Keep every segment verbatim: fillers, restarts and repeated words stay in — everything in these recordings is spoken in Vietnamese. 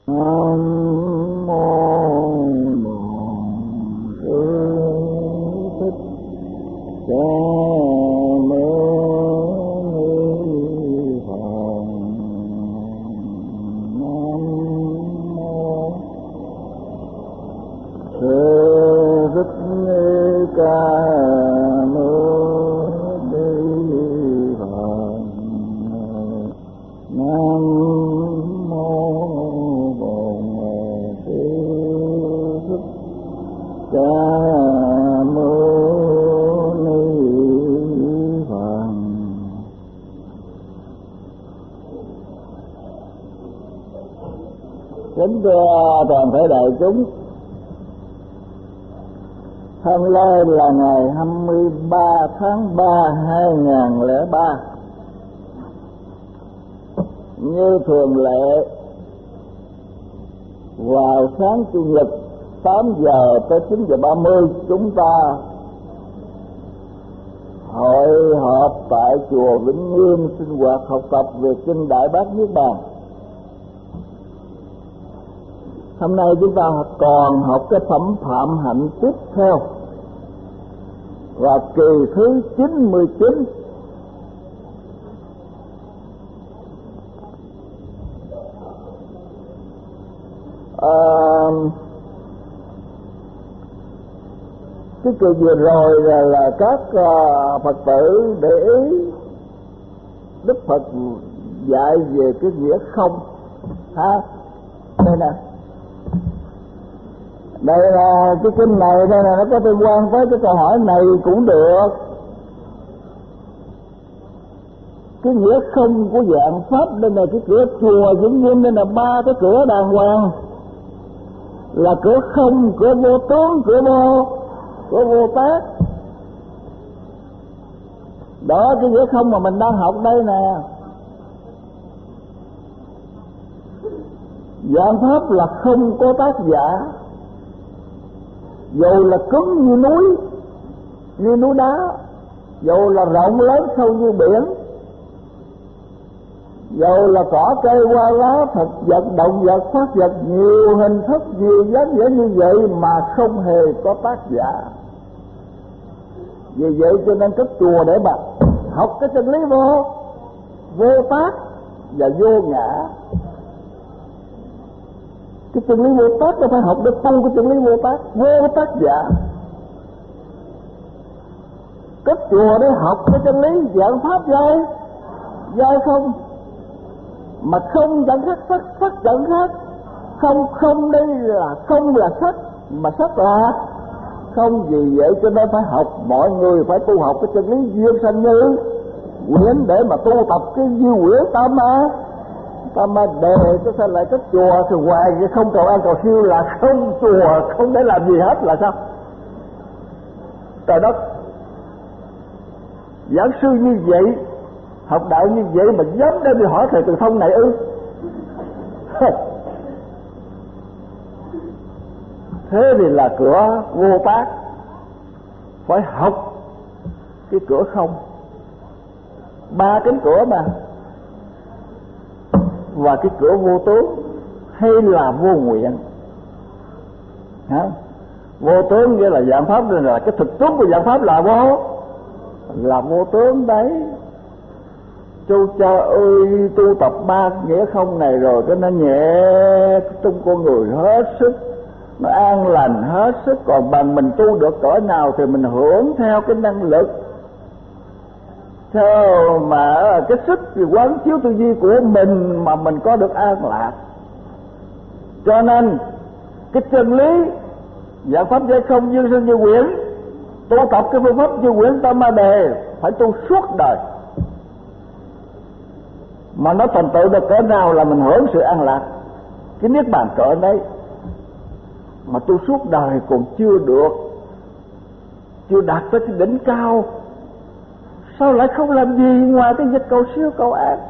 Nam mô Bổn Sư Thích Ca Mâu Ni Phật. Nam mô Sư Thích Ca Mâu Ni Phật. Nam Ca Mâu Ni Phật. Kính thưa toàn thể đại chúng, hôm nay là ngày hai mươi ba tháng ba hai nghìn lẻ ba. Như thường lệ, vào sáng Chủ nhật tám giờ tới chín giờ ba mươi, chúng ta hội họp tại chùa Vĩnh Nghiêm sinh hoạt học tập về kinh Đại Bát Niết Bàn. Hôm nay chúng ta còn học cái phẩm Phạm Hạnh tiếp theo, và kỳ thứ chín mươi chín. À, cái kỳ vừa rồi là, là các uh, Phật tử để ý Đức Phật dạy về cái nghĩa không ha. Đây nè, đây là cái kinh này, đây là nó có liên quan tới cái câu hỏi này cũng được. Cái nghĩa không của dạng pháp, đây là cái cửa chùa Vĩnh Nghiêm, đây là ba cái cửa đàng hoàng, là cửa không, cửa vô tướng, cửa vô của vô tác. Đó, cái nghĩa không mà mình đang học đây nè. Dạng pháp là không có tác giả, dầu là cứng như núi, như núi đá, dầu là rộng lớn sâu như biển, dầu là cỏ cây hoa lá, thực vật, động vật, phát vật, nhiều hình thức, nhiều dáng vẻ như vậy mà không hề có tác giả. Vì vậy cho nên các chùa để mà học cái chân lý vô vô tác và vô ngã. Cái chân lý vô tác nó phải học để tu cái chân lý vô tác, vô tác giả. Các chùa để học cái chân lý dạng pháp dai dai không, mà không chẳng khác sắc, sắc chẳng khác. Không không đây là không là sắc, mà sắc là không. Vì vậy cho nên phải học, mọi người phải tu học cái chân lý duyên sanh như quyển để mà tu tập cái như quyển tam ma tam ma đề. Cái sao lại cái chùa thì hoài cái không cầu an cầu siêu là không, chùa không để làm gì hết là sao? Trời đất, giảng sư như vậy, học đạo như vậy mà dám đem đi hỏi thầy Từ Thông này ư? Thế thì là cửa vô tác. Phải học cái cửa không, ba cánh cửa mà. Và cái cửa vô tướng hay là vô nguyện hả? Vô tướng nghĩa là dạng pháp, nên là cái thực tướng của dạng pháp là vô là vô tướng đấy. Châu cha ơi, tu tập ba nghĩa không này rồi cái nó nhẹ trong con người hết sức, nó an lành hết sức. Còn bằng mình tu được cỡ nào thì mình hưởng theo cái năng lực, theo mà cái sức thì quán chiếu tư duy của mình mà mình có được an lạc. Cho nên cái chân lý dạng pháp giới không duyên sinh như quyển, tu tập cái phương pháp như quyển tam ma đề phải tu suốt đời. Mà nó thành tựu được cỡ nào là mình hưởng sự an lạc, cái niết bàn cỡ đấy. Mà tu suốt đời còn chưa được, chưa đạt tới cái đỉnh cao, sao lại không làm gì ngoài cái việc cầu siêu cầu an?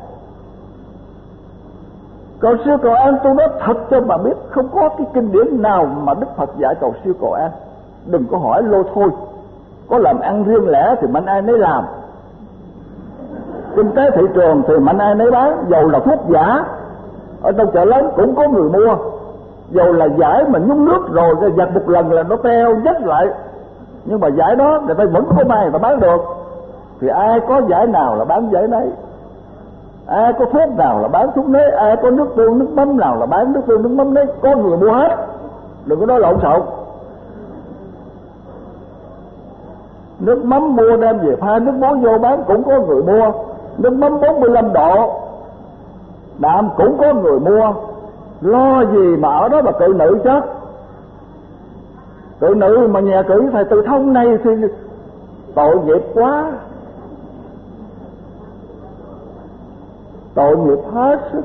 Cầu siêu cầu an tôi nói thật cho bà biết, không có cái kinh điển nào mà Đức Phật dạy cầu siêu cầu an. Đừng có hỏi lô thôi, có làm ăn riêng lẻ thì mạnh ai nấy làm, kinh tế thị trường thì mạnh ai nấy bán, dầu là thuốc giả ở trong chợ lớn cũng có người mua, dầu là giải mà nhúng nước rồi cái giặt một lần là nó teo dắt lại, nhưng mà giải đó người ta vẫn có mai người ta bán được. Thì ai có giải nào là bán giải nấy, ai có thuốc nào là bán thuốc nấy, ai có nước tương nước mắm nào là bán nước tương nước mắm nấy, có người mua hết, đừng có nói lộn xộn. Nước mắm mua đem về pha nước muối vô bán cũng có người mua, nước mắm bốn mươi lăm độ đạm cũng có người mua. Lo gì mà ở đó mà cự nữ chứ, cự nữ mà nhà cử thầy Từ Thông này thì tội nghiệp quá, tội nghiệp hết sức.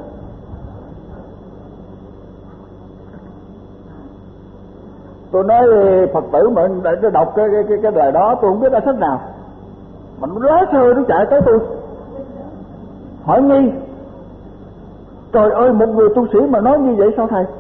Tôi nói Phật tử mà để đọc cái cái cái, cái lời đó tôi không biết ở sách nào, mà nó lá sơ nó chạy tới tôi hỏi nghi, trời ơi một người tu sĩ mà nói như vậy sao thầy?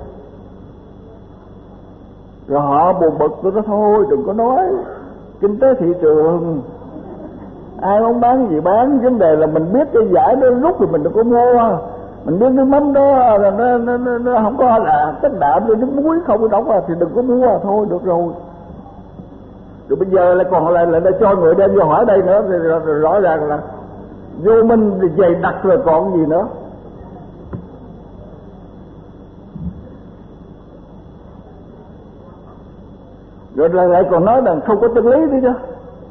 Rồi họ buồn bực, tôi nói thôi đừng có nói, kinh tế thị trường ai muốn bán gì bán, vấn đề là mình biết cái giải đó lúc thì mình đừng có mua, mình biết nước mắm đó là nó, nó, nó, nó không có là chất đạm rồi nước muối không có đóng vào thì đừng có mua, thôi được rồi. Rồi bây giờ lại còn lại là để cho người đem vô hỏi đây nữa thì rõ ràng là vô minh dày đặc rồi còn gì nữa. Rồi lại còn nói rằng không có chân lý nữa chứ.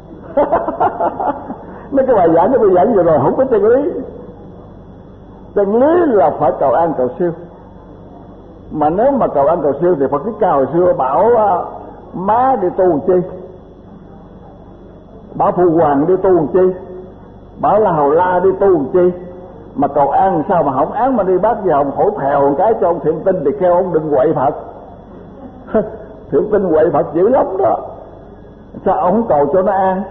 Mấy cái bài giảng cái bài giảng vừa rồi không có chân lý. Chân lý là phải cầu an cầu siêu. Mà nếu mà cầu an cầu siêu thì Phật Thích Ca hồi xưa bảo uh, má đi tu làm chi, bảo Phụ Hoàng đi tu làm chi, bảo là Hầu La đi tu làm chi. Mà cầu an sao mà không án mà đi bắt về Hồng Thổ thèo một cái cho ông Thiện Tinh thì kêu ông đừng quậy Phật. Thiện Tinh quậy Phật dữ lắm đó, sao ông không cầu cho nó an?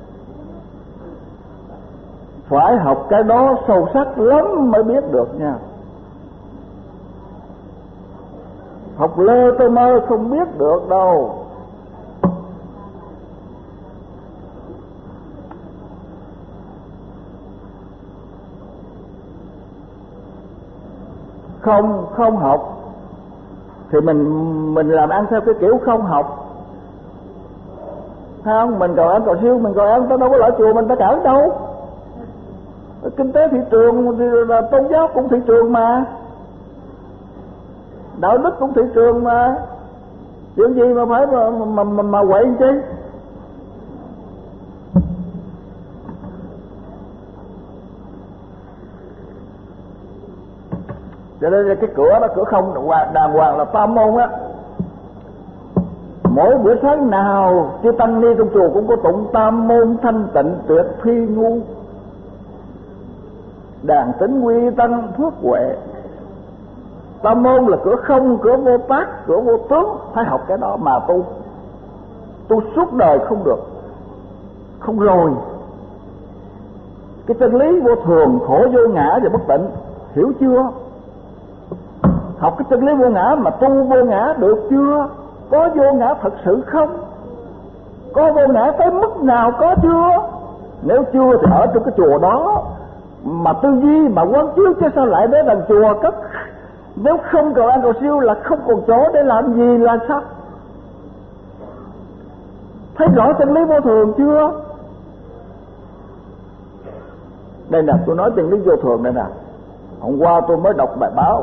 Phải học cái đó sâu sắc lắm mới biết được nha. Học lơ tôi mơ không biết được đâu. Không không học thì mình mình làm ăn theo cái kiểu không học, không? Mình cầu ăn cầu siêu, mình cầu ăn ta đâu có lợi chùa mình ta cản đâu. Kinh tế thị trường thì là tôn giáo cũng thị trường mà, đạo đức cũng thị trường mà, chuyện gì mà phải mà mà mà, mà quậy chứ. Cho nên cái cửa đó, cửa không đàng hoàng là tam môn á. Mỗi bữa sáng nào chư tăng ni trong chùa cũng có tụng tam môn thanh tịnh tuyệt phi ngu, đàn tính quy tăng phước huệ. Tam môn là cửa không, cửa vô tác, cửa vô tướng. Phải học cái đó mà tu, tu suốt đời không được, không rồi. Cái chân lý vô thường, khổ vô ngã và bất tịnh, hiểu chưa? Học cái chân lý vô ngã mà tu vô ngã được chưa? Có vô ngã thật sự không? Có vô ngã tới mức nào có chưa? Nếu chưa thì ở trong cái chùa đó mà tư duy mà quán chiếu, chứ sao lại đến đằng chùa cất? Nếu không cầu ăn cầu siêu là không còn chỗ để làm gì là sao? Thấy rõ chân lý vô thường chưa? Đây nè, tôi nói chân lý vô thường đây nè. Hôm qua tôi mới đọc bài báo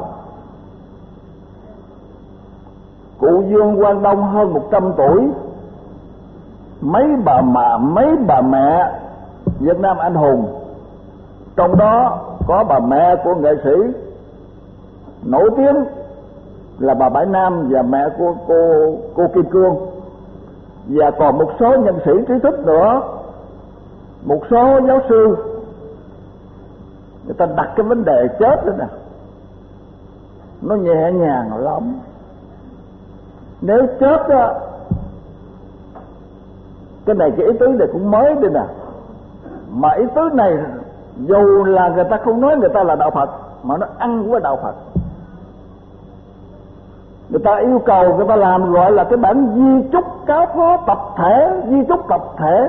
cụ Dương Quang Đông hơn một trăm tuổi, mấy bà mà mấy bà mẹ Việt Nam anh hùng, trong đó có bà mẹ của nghệ sĩ nổi tiếng là bà Bãi Nam và mẹ của cô cô Kim Cương, và còn một số nhân sĩ trí thức nữa, một số giáo sư. Người ta đặt cái vấn đề chết đó nè, nó nhẹ nhàng lắm. Nếu chết á, cái này cái ý tứ này cũng mới đây nè, mà ý tứ này dù là người ta không nói người ta là đạo Phật, mà nó ăn với đạo Phật. Người ta yêu cầu người ta làm gọi là cái bản di chúc cáo phó tập thể, di chúc tập thể,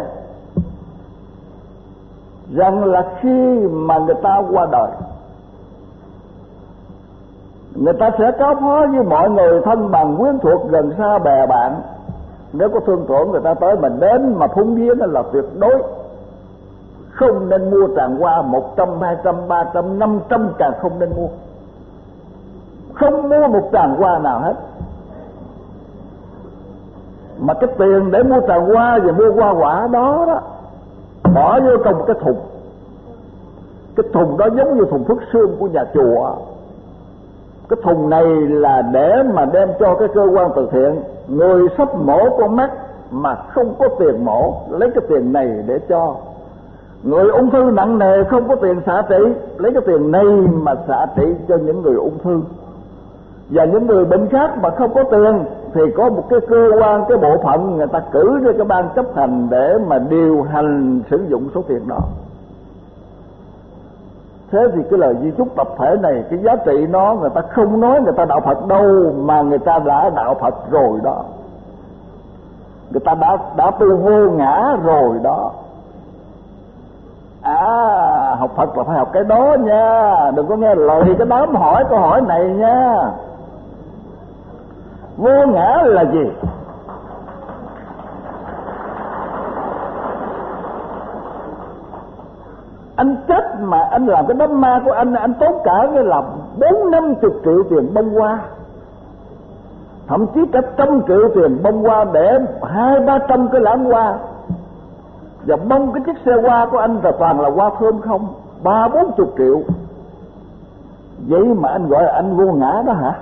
rằng là khi mà người ta qua đời Người ta sẽ cáo phó với mọi người thân bằng quyến thuộc gần xa bè bạn. Nếu có thương tổn người ta tới mà đến mà phúng viếng là tuyệt đối không nên mua tràng hoa. Một trăm, hai trăm, ba trăm, năm trăm càng không nên mua. Không mua một tràng hoa nào hết. Mà cái tiền để mua tràng hoa và mua hoa quả đó đó, bỏ vô trong một cái thùng. Cái thùng đó giống như thùng phước sương của nhà chùa. Cái thùng này là để mà đem cho cái cơ quan từ thiện. Người sắp mổ con mắt mà không có tiền mổ, lấy cái tiền này để cho. Người ung thư nặng nề không có tiền xạ trị, lấy cái tiền này mà xạ trị cho những người ung thư. Và những người bệnh khác mà không có tiền thì có một cái cơ quan, cái bộ phận người ta cử ra cái ban chấp hành để mà điều hành sử dụng số tiền đó. Thế thì cái lời di chúc tập thể này, cái giá trị nó người ta không nói người ta đạo Phật đâu, mà người ta đã đạo Phật rồi đó. Người ta đã đã tu vô ngã rồi đó. À, học Phật là phải học cái đó nha, đừng có nghe lời cái đám hỏi câu hỏi này nha. Vô ngã là gì? Anh chết mà anh làm cái đám ma của anh, anh tốn cả cái là bốn năm chục triệu tiền bông hoa, thậm chí cả trăm triệu tiền bông hoa để hai ba trăm cái lãng hoa. Và bông cái chiếc xe hoa của anh là toàn là hoa thơm không, ba bốn chục triệu. Vậy mà anh gọi là anh vô ngã đó hả?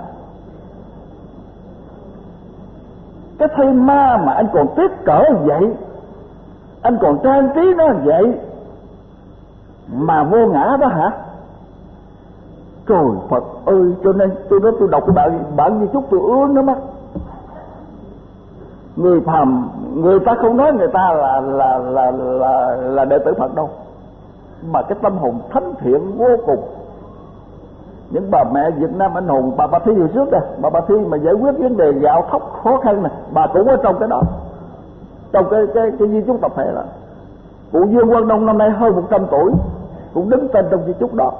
Cái thây ma mà anh còn tiếp cỡ vậy, anh còn trang trí nó vậy mà vô ngã đó hả? Trời Phật ơi! Cho nên tôi nói tôi đọc cái bản bản di chúc tôi ướt nước mắt. Người phàm người ta không nói người ta là là là là là đệ tử Phật đâu, mà cái tâm hồn thánh thiện vô cùng. Những bà mẹ Việt Nam anh hùng, bà bà Thi hồi trước đây, bà bà Thi mà giải quyết vấn đề gạo thóc khó khăn này, bà cũng ở trong cái đó, trong cái cái cái di chúc tập thể đó. Cụ Dương Quang Đông năm nay hơn một trăm tuổi, cũng đứng tên trong di chúc đó.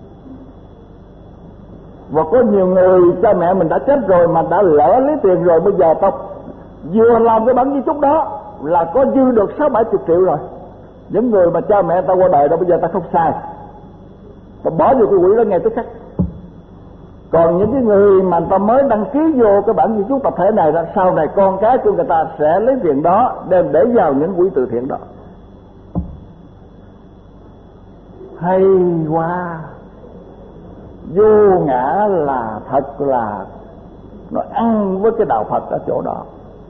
Và có nhiều người cha mẹ mình đã chết rồi mà đã lỡ lấy tiền rồi, bây giờ tao vừa làm cái bản di chúc đó là có dư được sáu bảy chục triệu rồi. Những người mà cha mẹ ta qua đời đó, bây giờ ta không sai, ta bỏ vô cái quỹ đó ngay tức khắc. Còn những cái người mà ta mới đăng ký vô cái bản di chúc tập thể này, sau này con cái của người ta sẽ lấy tiền đó đem để vào những quỹ từ thiện đó. Hay quá! Vô ngã là thật là nó ăn với cái đạo Phật ở chỗ đó.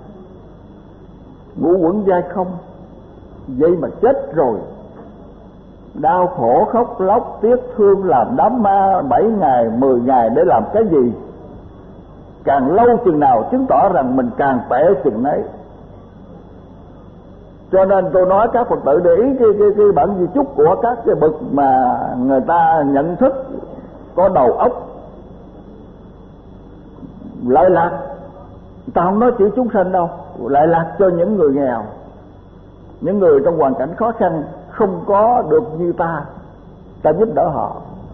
Ngũ uẩn giai không, vậy mà chết rồi, đau khổ khóc lóc tiếc thương làm đám ma bảy ngày mười ngày để làm cái gì? Càng lâu chừng nào chứng tỏ rằng mình càng tệ chừng nấy. Cho nên tôi nói các Phật tử để ý cái, cái, cái bản di chúc của các cái bậc mà người ta nhận thức có đầu óc lợi lạc. Người ta không nói chỉ chúng sanh đâu, lợi lạc cho những người nghèo, những người trong hoàn cảnh khó khăn không có được như ta, ta giúp đỡ họ.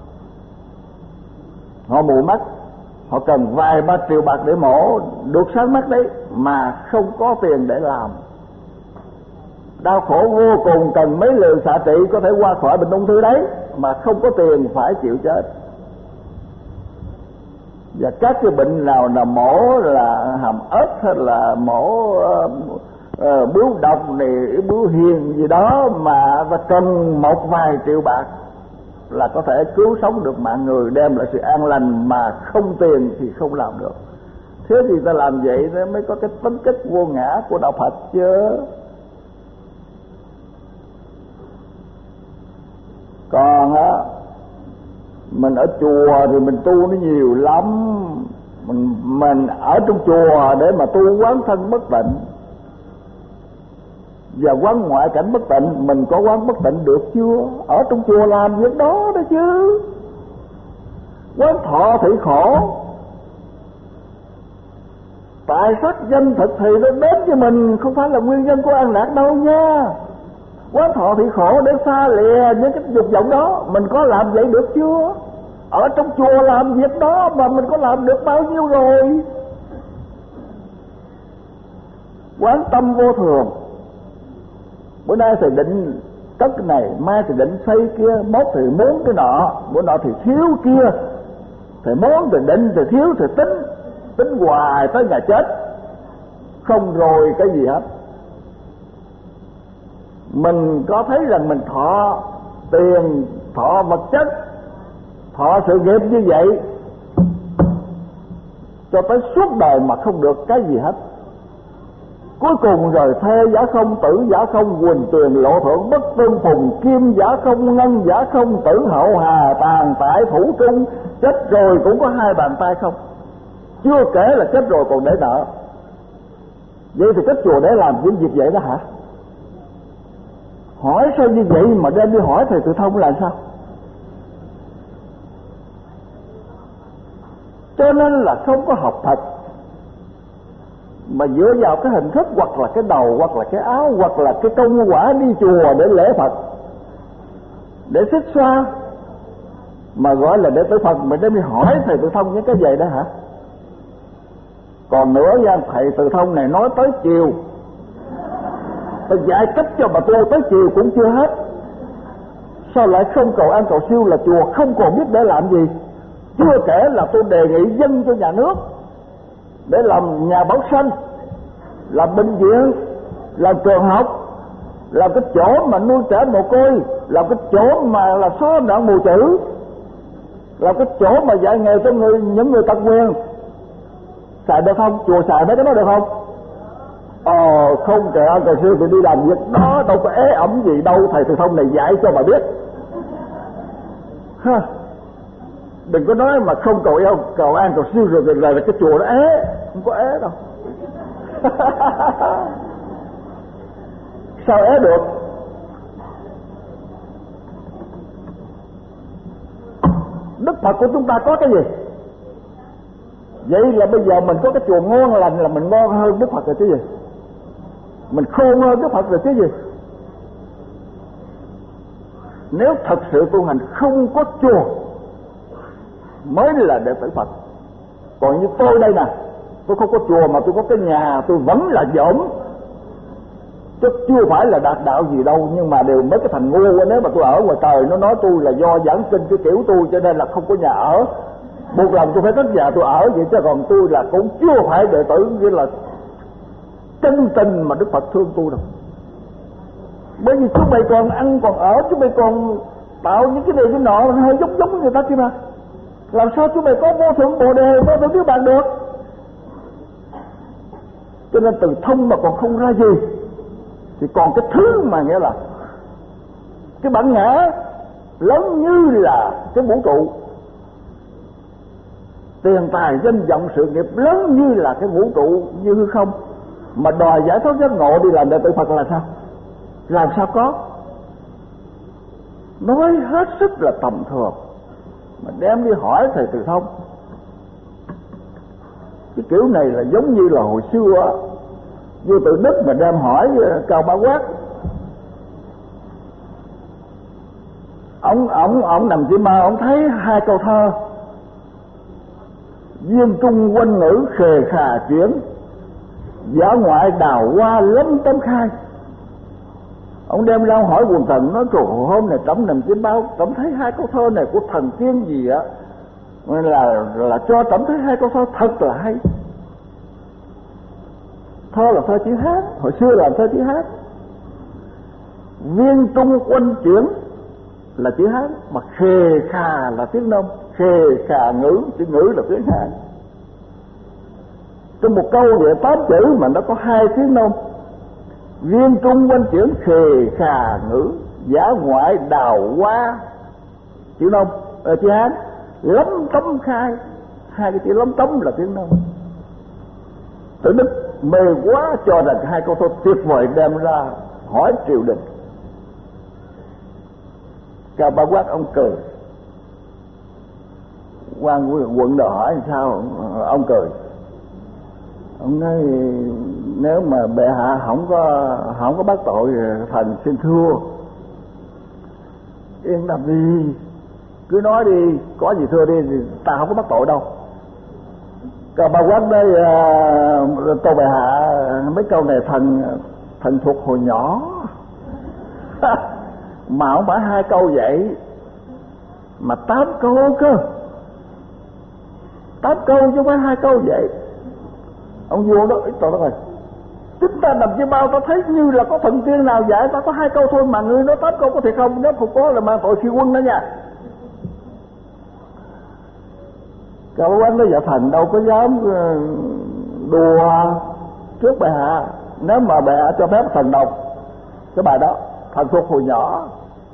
Họ mù mắt, họ cần vài ba triệu bạc để mổ được sáng mắt đấy, mà không có tiền để làm. Đau khổ vô cùng, cần mấy liều xạ trị có thể qua khỏi bệnh ung thư đấy, mà không có tiền phải chịu chết. Và các cái bệnh nào là mổ là hàm ếch hay là mổ uh, uh, bướu độc này, bướu hiền gì đó mà ta cần một vài triệu bạc là có thể cứu sống được mạng người, đem lại sự an lành, mà không tiền thì không làm được. Thế thì ta làm vậy nó mới có cái tính cách vô ngã của đạo Phật chứ. Còn á, mình ở chùa thì mình tu nó nhiều lắm. Mình mình ở trong chùa để mà tu quán thân bất tịnh và quán ngoại cảnh bất tịnh. Mình có quán bất tịnh được chưa? Ở trong chùa làm việc đó đó chứ. Quán thọ thị khổ, tại sắc danh thực thì nó đến với mình không phải là nguyên nhân của an lạc đâu nha. Quán thọ thị khổ để xa lìa những cái dục vọng đó, mình có làm vậy được chưa? ở trong chùa làm việc đó mà mình có làm được bao nhiêu rồi. Quán tâm vô thường. Bữa nay thì định cất cái này, mai thì định xây kia, mốt thì muốn cái nọ, bữa nọ thì thiếu kia, thì muốn thì định thì thiếu thì tính, tính hoài tới ngày chết, không rồi cái gì hết. Mình có thấy rằng mình thọ tiền, thọ vật chất, thọ sự nghiệp như vậy cho tới suốt đời mà không được cái gì hết. Cuối cùng rồi thê giả không, tử giả không, quỳnh tuyền lộ thượng, bất tương phùng, kim giả không, ngân giả không, tử hậu hà tàn tại thủ trung. Chết rồi cũng có hai bàn tay không. Chưa kể là chết rồi còn để nợ. Vậy thì cái chùa để làm những việc vậy đó hả? Hỏi sao như vậy mà đem đi hỏi thầy Tự Thông là sao? Cho nên là không có học thật, mà dựa vào cái hình thức, hoặc là cái đầu, hoặc là cái áo, hoặc là cái công quả đi chùa để lễ Phật, để xích xoa, mà gọi là đệ tử Phật. Mình đem đi hỏi thầy Tự Thông những cái vậy đó hả? Còn nữa nha, thầy Tự Thông này nói tới chiều, tôi giải cách cho bà tôi tới chiều cũng chưa hết. Sao lại không cầu an cầu siêu là chùa không còn biết để làm gì? Chưa kể là tôi đề nghị dân cho nhà nước để làm nhà bảo sanh, làm bệnh viện, làm trường học, làm cái chỗ mà nuôi trẻ mồ côi, làm cái chỗ mà là xóa nạn mù chữ, làm cái chỗ mà dạy nghề cho người những người tật nguyền. Xài được không? Chùa xài mấy cái đó được không? Ờ không kể an cầu siêu thì đi làm việc đó đâu có ế ẩm gì đâu. Thầy Tự Thông này dạy cho bà biết ha. Đừng có nói mà không cầu yêu cầu an cầu siêu rồi là, là cái chùa nó ế, không có ế đâu. Sao ế được? Đức Phật của chúng ta có cái gì? Vậy là bây giờ mình có cái chùa ngon lành là mình ngon hơn Đức Phật rồi chứ gì? Mình khôn hơn Đức Phật rồi chứ gì? Nếu thật sự tu hành không có chùa mới là đệ tử Phật. Còn như tôi đây nè, tôi không có chùa mà tôi có cái nhà, tôi vẫn là dỗm, chứ chưa phải là đạt đạo gì đâu. Nhưng mà đều mấy cái thành ngu. Nếu mà tôi ở ngoài trời nó nói tôi là do giảng kinh cái kiểu tôi, cho nên là không có nhà ở, một lần tôi phải cất nhà tôi ở vậy. Chứ còn tôi là cũng chưa phải đệ tử như là chân tình mà Đức Phật thương tôi đâu. Bởi vì chúng mày còn ăn còn ở, chúng mày còn tạo những cái điều cái nọ hơi giống giống người ta kia mà. Làm sao chúng mày có vô thượng bồ đề, vô thượng niết bàn được? Cho nên từ thông mà còn không ra gì thì còn cái thứ mà nghĩa là cái bản ngã lớn như là cái vũ trụ, tiền tài danh vọng sự nghiệp lớn như là cái vũ trụ như hư không, mà đòi giải thoát giác ngộ đi làm đệ tử Phật là sao? Làm sao có? Nói hết sức là tầm thường mà đem đi hỏi thầy Từ Thông. Cái kiểu này là giống như là hồi xưa á, vua Tự Đức mà đem hỏi Cao Bá Quát. Ông ông ông nằm chỉ mơ, ông thấy hai câu thơ: duyên trung quanh ngữ khề khà chuyển, giả ngoại đào hoa lấm tấm khai. Ông đem ra hỏi quần thần, nói trời hôm này trẫm nằm trên báo, trẫm thấy hai câu thơ này của thần tiên gì á, là là cho trẫm thấy hai câu thơ thật là hay. Thơ là thơ chữ hát, hồi xưa là thơ chữ hát. Viên trung quanh chuyển là chữ hát, mà khề khà là tiếng Nôm, khề khà ngữ, chữ ngữ là tiếng Hán. Trong một câu vậy tám chữ mà nó có hai tiếng Nôm. Viên trung quanh chuyển khề khà ngữ, giả ngoại đào hoa chữ Nôm, ờ, chữ Hán, lấm tấm khai, hai cái chữ lấm tấm là tiếng Nôm. Tự Đức mê quá cho rằng hai câu thơ tuyệt vời đem ra hỏi triều đình. Cao Bá Quát ông cười, quan quận đồ hỏi sao, ông cười. Ông nói nếu mà bệ hạ không có không có bắt tội, thần xin thưa. Yên tâm đi, cứ nói đi, có gì thưa đi, thì ta không có bắt tội đâu. Cả bà Quán đây uh, Tô Bệ Hạ mấy câu này thần thần thuộc hồi nhỏ. Mà không phải hai câu vậy, mà tám câu cơ, tám câu chứ không phải hai câu vậy. Ông vua đó, trời đất ơi, chúng ta nằm trên bao ta thấy như là có thần tiên nào dạy ta có hai câu thôi mà ngươi nói tám câu có thiệt không? Nếu không có là mang tội khi quân đó nha. Cả Quán đó dạ thần đâu có dám đùa trước bệ hạ. Nếu mà bệ hạ cho phép thần đọc cái bài đó, thần thuộc hồi nhỏ,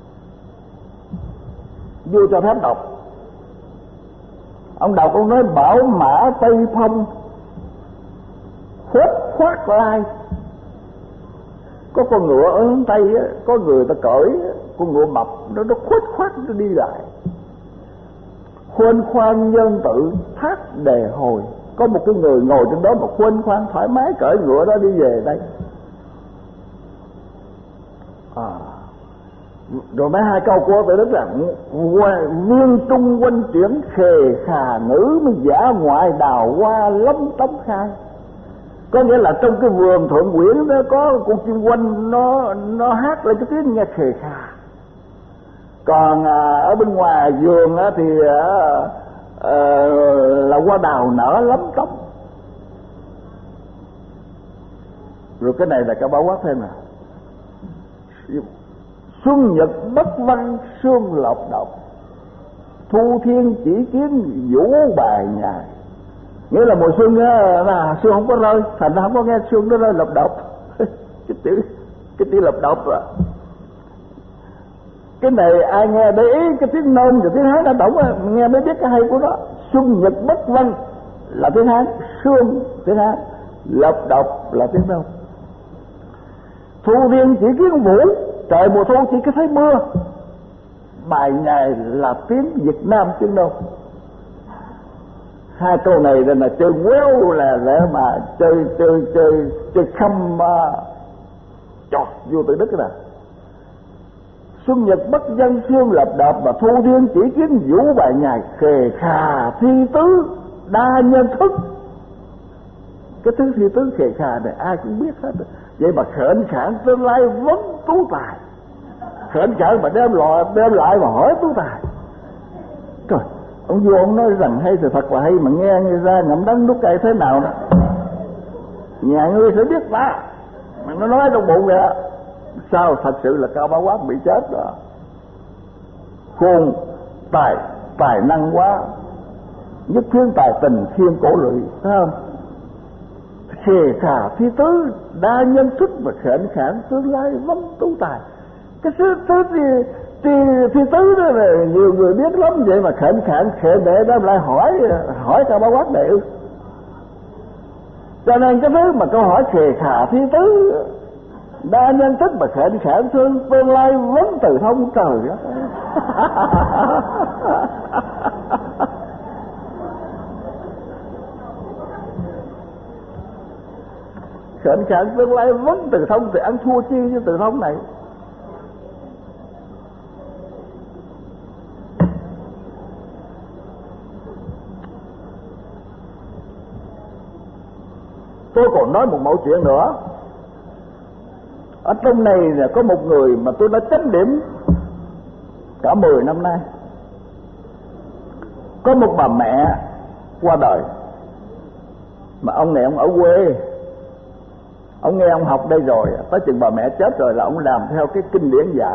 vua cho phép đọc. Ông đọc, ông nói bảo mã Tây Phong khuếch khoát lai. Có con ngựa ở hướng Tây á, có người ta cởi con ngựa mập, nó nó khuếch khoát nó đi lại. Khuên khoan nhân tự thác đề hồi. Có một cái người ngồi trên đó mà khuên khoan thoải mái cởi ngựa đó đi về đây. À, rồi mấy hai câu của tôi nói rằng viên trung quanh chuyển khề khà ngữ mới giả ngoại đào hoa lắm tấm khai. Có nghĩa là trong cái vườn Thượng Quyển đó có con chim quanh nó nó hát lên cái tiếng nghe khề khà. Còn à, ở bên ngoài vườn á, thì à, à, là hoa đào nở lắm tóc. Rồi cái này là cái báo quát thêm nè. Xuân nhật bất văn sương lộc độc, thu thiên chỉ kiến vũ bài nhài. Nghĩa là mùa xuân á, là sương không có rơi, thành ra không có nghe sương nó rơi lộc độc. cái tiếng cái tiếng lộc độc à. Cái này ai nghe để ý cái tiếng nôm và tiếng Hán đã懂á, nghe mới biết cái hay của nó. Xuân nhật bất văn là tiếng Hán, sương tiếng Hán, lộc độc là tiếng nôm. Thu thiên chỉ kiến vũ, trời mùa thu chỉ có thấy mưa. Bài nhài là tiếng Việt Nam tiếng đâu. Hai câu này là chơi quéo là để mà chơi chơi chơi chơi khăm uh, cho vua Tự Đức nè. Xuân nhật bất dân sương lập đập, mà thu thiên chỉ kiến vũ bài nhài khề khà thi tứ đa nhân thức. Cái thứ thi tứ khề khà này ai cũng biết hết. Vậy mà khển khản tương lai vấn tú tài, khển khản mà đem lại đem lại mà hỏi tú tài. Trời, ông vua ông nói rằng hay thì thật là hay, mà nghe người ra ngậm đắng nuốt cay thế nào đó. Nhà ngươi sẽ biết ta, mà nó nói trong bụng vậy. Sao thật sự là Cao Bá Quát bị chết rồi. Khôn tài tài năng quá, nhất thiên tài tình thiên cổ lụy, thấy không? Khề khà thi tứ đa nhân thức và khển khản tương lai vấn tú tài. Cái thứ thứ thì thì thi tứ đó là nhiều người biết lắm, vậy mà khển khản khệ để đó lại hỏi hỏi Cao Bá Quát này ư? Cho nên cái thứ mà câu hỏi khề khà thi tứ đa nhân thức mà khển khản thương tương lai vấn từ thông trời đó. Khển khản tương lai vấn từ thông thì ăn thua chi với từ thông này. Tôi còn nói một mẫu chuyện nữa. Ở trong này là có một người mà tôi đã chấm điểm cả mười năm nay. Có một bà mẹ qua đời, mà ông này ông ở quê. Ông nghe ông học đây rồi, tới chừng bà mẹ chết rồi là ông làm theo cái kinh điển dạy.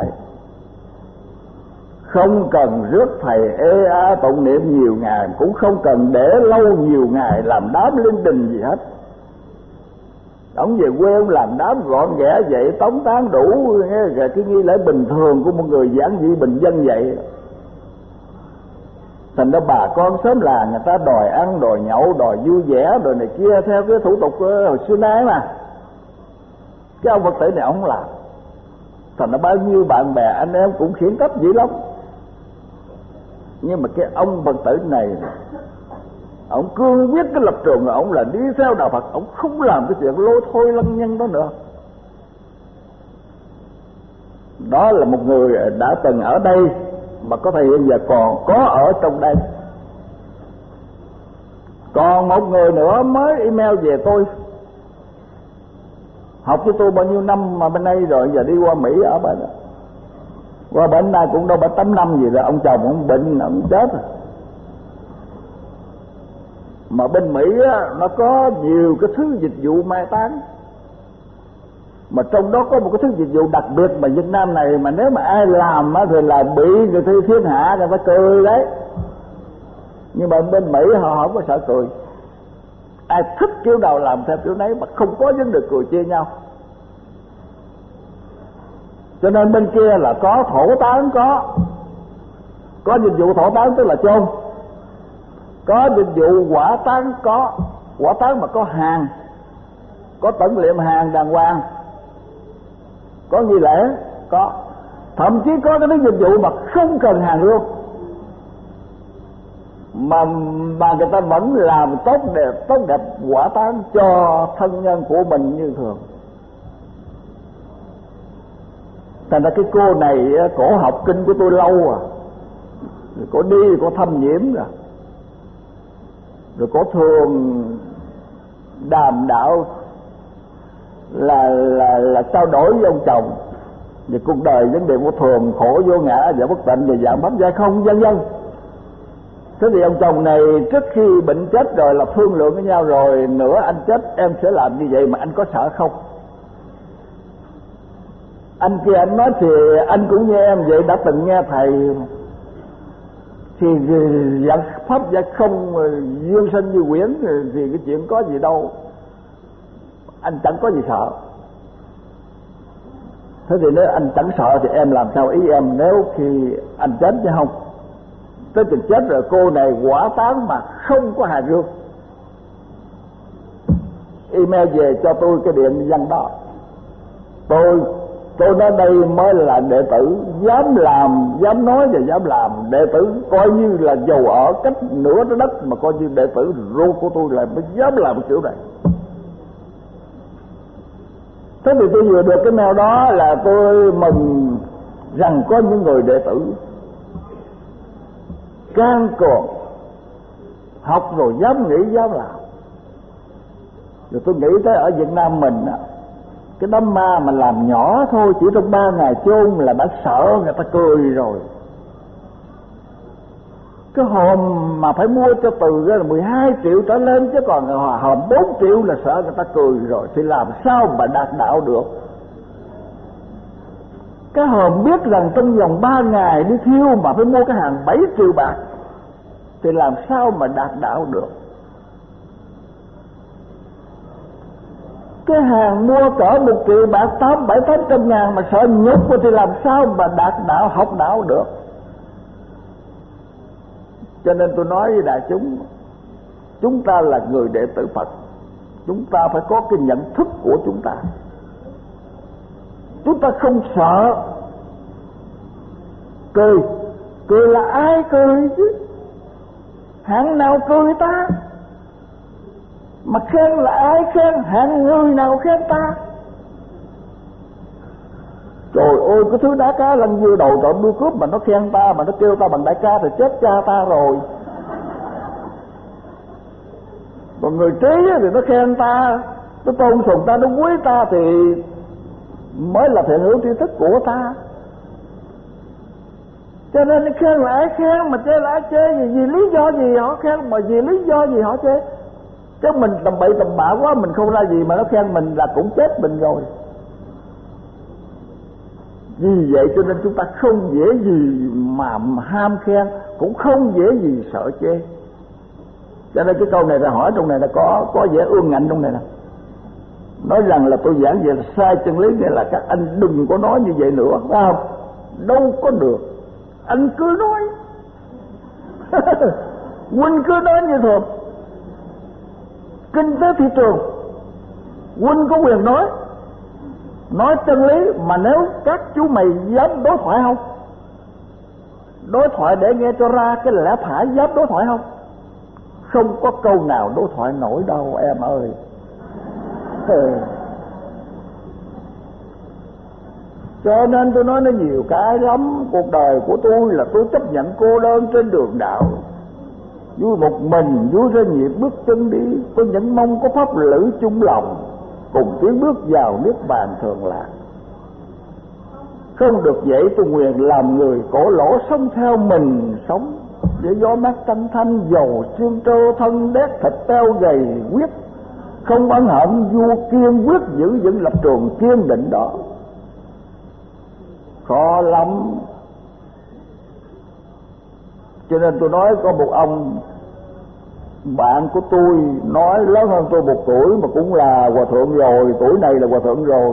Không cần rước thầy ê a tụng niệm nhiều ngày, cũng không cần để lâu nhiều ngày làm đám linh đình gì hết. Ông về quê ông làm đám gọn ghẽ vậy, tống tán đủ cái nghi lễ bình thường của một người giản dị bình dân vậy. Thành ra bà con xóm làng người ta đòi ăn, đòi nhậu, đòi vui vẻ, đòi này kia theo cái thủ tục hồi xưa nay mà. Cái ông Phật tử này ông không làm. Thành ra bao nhiêu bạn bè anh em cũng khiển trách dữ lắm. Nhưng mà cái ông Phật tử này, ông cương quyết cái lập trường của ông là đi theo đạo Phật, ông không làm cái chuyện lôi thôi lăng nhân đó nữa. Đó là một người đã từng ở đây mà có thể hiện giờ còn có ở trong đây. Còn một người nữa mới email về tôi, học với tôi bao nhiêu năm mà bên đây rồi, giờ đi qua Mỹ ở bên đó. Qua bên này cũng đâu phải tám năm gì rồi, ông chồng ông bệnh, ông chết rồi. Mà bên Mỹ á, nó có nhiều cái thứ dịch vụ mai táng, mà trong đó có một cái thứ dịch vụ đặc biệt mà Việt Nam này mà nếu mà ai làm á thì là bị người thi thiên hạ người ta cười đấy. Nhưng mà bên Mỹ họ không có sợ cười, ai thích kiểu nào làm theo kiểu nấy, mà không có vấn đề cười chia nhau. Cho nên bên kia là có thổ táng, có có dịch vụ thổ táng tức là chôn, có dịch vụ hỏa táng, có hỏa táng mà có hàng, có tẩn liệm hàng đàng hoàng, có nghi lễ, có thậm chí có cái dịch vụ mà không cần hàng luôn, mà mà người ta vẫn làm tốt đẹp tốt đẹp hỏa táng cho thân nhân của mình như thường. Thành ra cái cô này cổ học kinh của tôi lâu à, cổ đi cổ thâm nhiễm rồi, rồi cổ thường đàm đạo là là là trao đổi với ông chồng về cuộc đời, vấn đề của thường khổ vô ngã và bất tịnh, về dạng pháp giai không, vân vân. Thế thì ông chồng này trước khi bệnh chết rồi là thương lượng với nhau rồi, nữa anh chết em sẽ làm như vậy, mà anh có sợ không? Anh kia anh nói thì anh cũng như em vậy, đã từng nghe thầy thì dạng pháp giác không duyên sinh như quyển thì cái chuyện có gì đâu, anh chẳng có gì sợ. Thế thì nếu anh chẳng sợ thì em làm theo ý em, nếu khi anh chết chứ không. Tới chừng chết rồi cô này hỏa táng mà không có hài rương. Email về cho tôi cái điện văn đó, tôi tôi nói đây mới là đệ tử, dám làm, dám nói và dám làm. Đệ tử coi như là giàu ở cách nửa trái đất, mà coi như đệ tử ruột của tôi là mới dám làm kiểu này. Thế thì tôi vừa được cái mail đó là tôi mừng rằng có những người đệ tử can cường, học rồi dám nghĩ dám làm. Rồi tôi nghĩ tới ở Việt Nam mình á, cái đám ma mà làm nhỏ thôi, chỉ trong ba ngày chôn là đã sợ người ta cười rồi. Cái hòm mà phải mua cho từ là mười hai triệu trở lên, chứ còn hòm bốn triệu là sợ người ta cười rồi, thì làm sao mà đạt đạo được? Cái hòm biết rằng trong vòng ba ngày đi thiêu mà phải mua cái hàng bảy triệu bạc, thì làm sao mà đạt đạo được? Cái hàng mua cỡ một triệu bạc tám bảy tám trăm ngàn mà sợ nhục thì làm sao mà đạt đạo, học đạo được? Cho nên tôi nói với đại chúng, chúng ta là người đệ tử Phật, chúng ta phải có cái nhận thức của chúng ta. Chúng ta không sợ cười, cười là ai cười chứ? Hạng nào cười ta? Mà khen là ai khen? Hạng người nào khen ta? Trời ơi, cái thứ đá cá lăn dưa đầu trộm đua cướp mà nó khen ta, mà nó kêu ta bằng đại ca thì chết cha ta rồi. Còn người trí thì nó khen ta, nó tôn sùng ta, nó quý ta thì mới là thiện hữu tri thức của ta. Cho nên nó khen là ai khen, mà chê là ai chê, vì, vì lý do gì họ khen, mà vì lý do gì họ chê. Chứ mình tầm bậy tầm bạ quá, mình không ra gì mà nó khen mình là cũng chết mình rồi. Vì vậy cho nên chúng ta không dễ gì mà ham khen, cũng không dễ gì sợ chê. Cho nên cái câu này là hỏi trong này là có có vẻ ương ngạnh trong này nè. Nói rằng là tôi giảng về là sai chân lý, nghĩa là các anh đừng có nói như vậy nữa, phải không? Đâu có được, anh cứ nói. Huynh cứ nói như thường. Kinh tế thị trường, huynh có quyền nói, nói chân lý. Mà nếu các chú mày dám đối thoại không? Đối thoại để nghe cho ra cái lẽ phải, dám đối thoại không? Không có câu nào đối thoại nổi đâu em ơi. Cho nên tôi nói nó nhiều cái lắm. Cuộc đời của tôi là tôi chấp nhận cô đơn trên đường đạo, vui một mình, vui ra nhịp bước chân đi. Tôi vẫn mong có pháp lữ chung lòng, cùng tiến bước vào niết bàn thường lạc. Không được vậy tôi nguyện làm người cổ lỗ, sống theo mình sống để gió mát thanh thanh, dầu xương trơ thân đét thịt teo gầy quyết. Không ân hận vua kiên quyết giữ vững lập trường kiên định đó. Khó lắm. Cho nên tôi nói có một ông bạn của tôi nói lớn hơn tôi một tuổi mà cũng là hòa thượng rồi, tuổi này là hòa thượng rồi,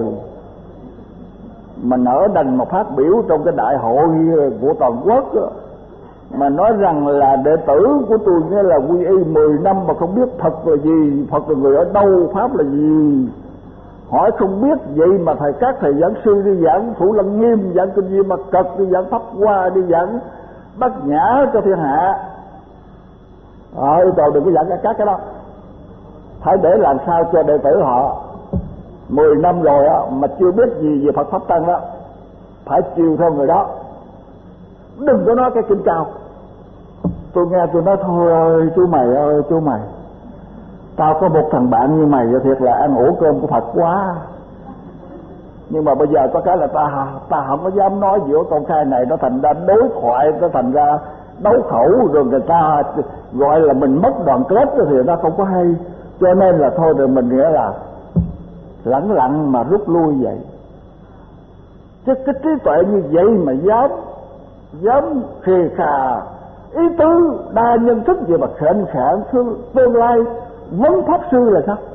mà nở đành mà phát biểu trong cái đại hội của toàn quốc đó, mà nói rằng là đệ tử của tôi nghĩa là quy y mười năm mà không biết Phật là gì, Phật là người ở đâu, Pháp là gì, hỏi không biết. Vậy mà thầy các thầy giảng sư đi giảng Thủ Lăng Nghiêm, giảng Kinh Di Mật Cật, đi giảng Pháp Hoa, đi giảng Bát Nhã cho thiên hạ. Ờ, yêu cầu đừng có giảng các cái đó, phải để làm sao cho đệ tử họ mười năm rồi á mà chưa biết gì về Phật Pháp Tăng đó, phải chiều theo người đó, đừng có nói cái kinh cao. Tôi nghe tôi nói thôi ơi chú mày ơi chú mày, tao có một thằng bạn như mày thiệt là ăn ổ cơm của Phật quá. Nhưng mà bây giờ có cái là ta ta không có dám nói giữa công khai này, nó thành ra đối thoại, nó thành ra đấu khẩu, rồi người ta gọi là mình mất đoàn kết thì nó không có hay. Cho nên là thôi rồi mình nghĩa là lẳng lặng mà rút lui vậy. Chứ cái trí tuệ như vậy mà dám dám khề khà ý tứ đa nhân thức gì mà khệnh khạng tương lai vấn pháp sư là sao?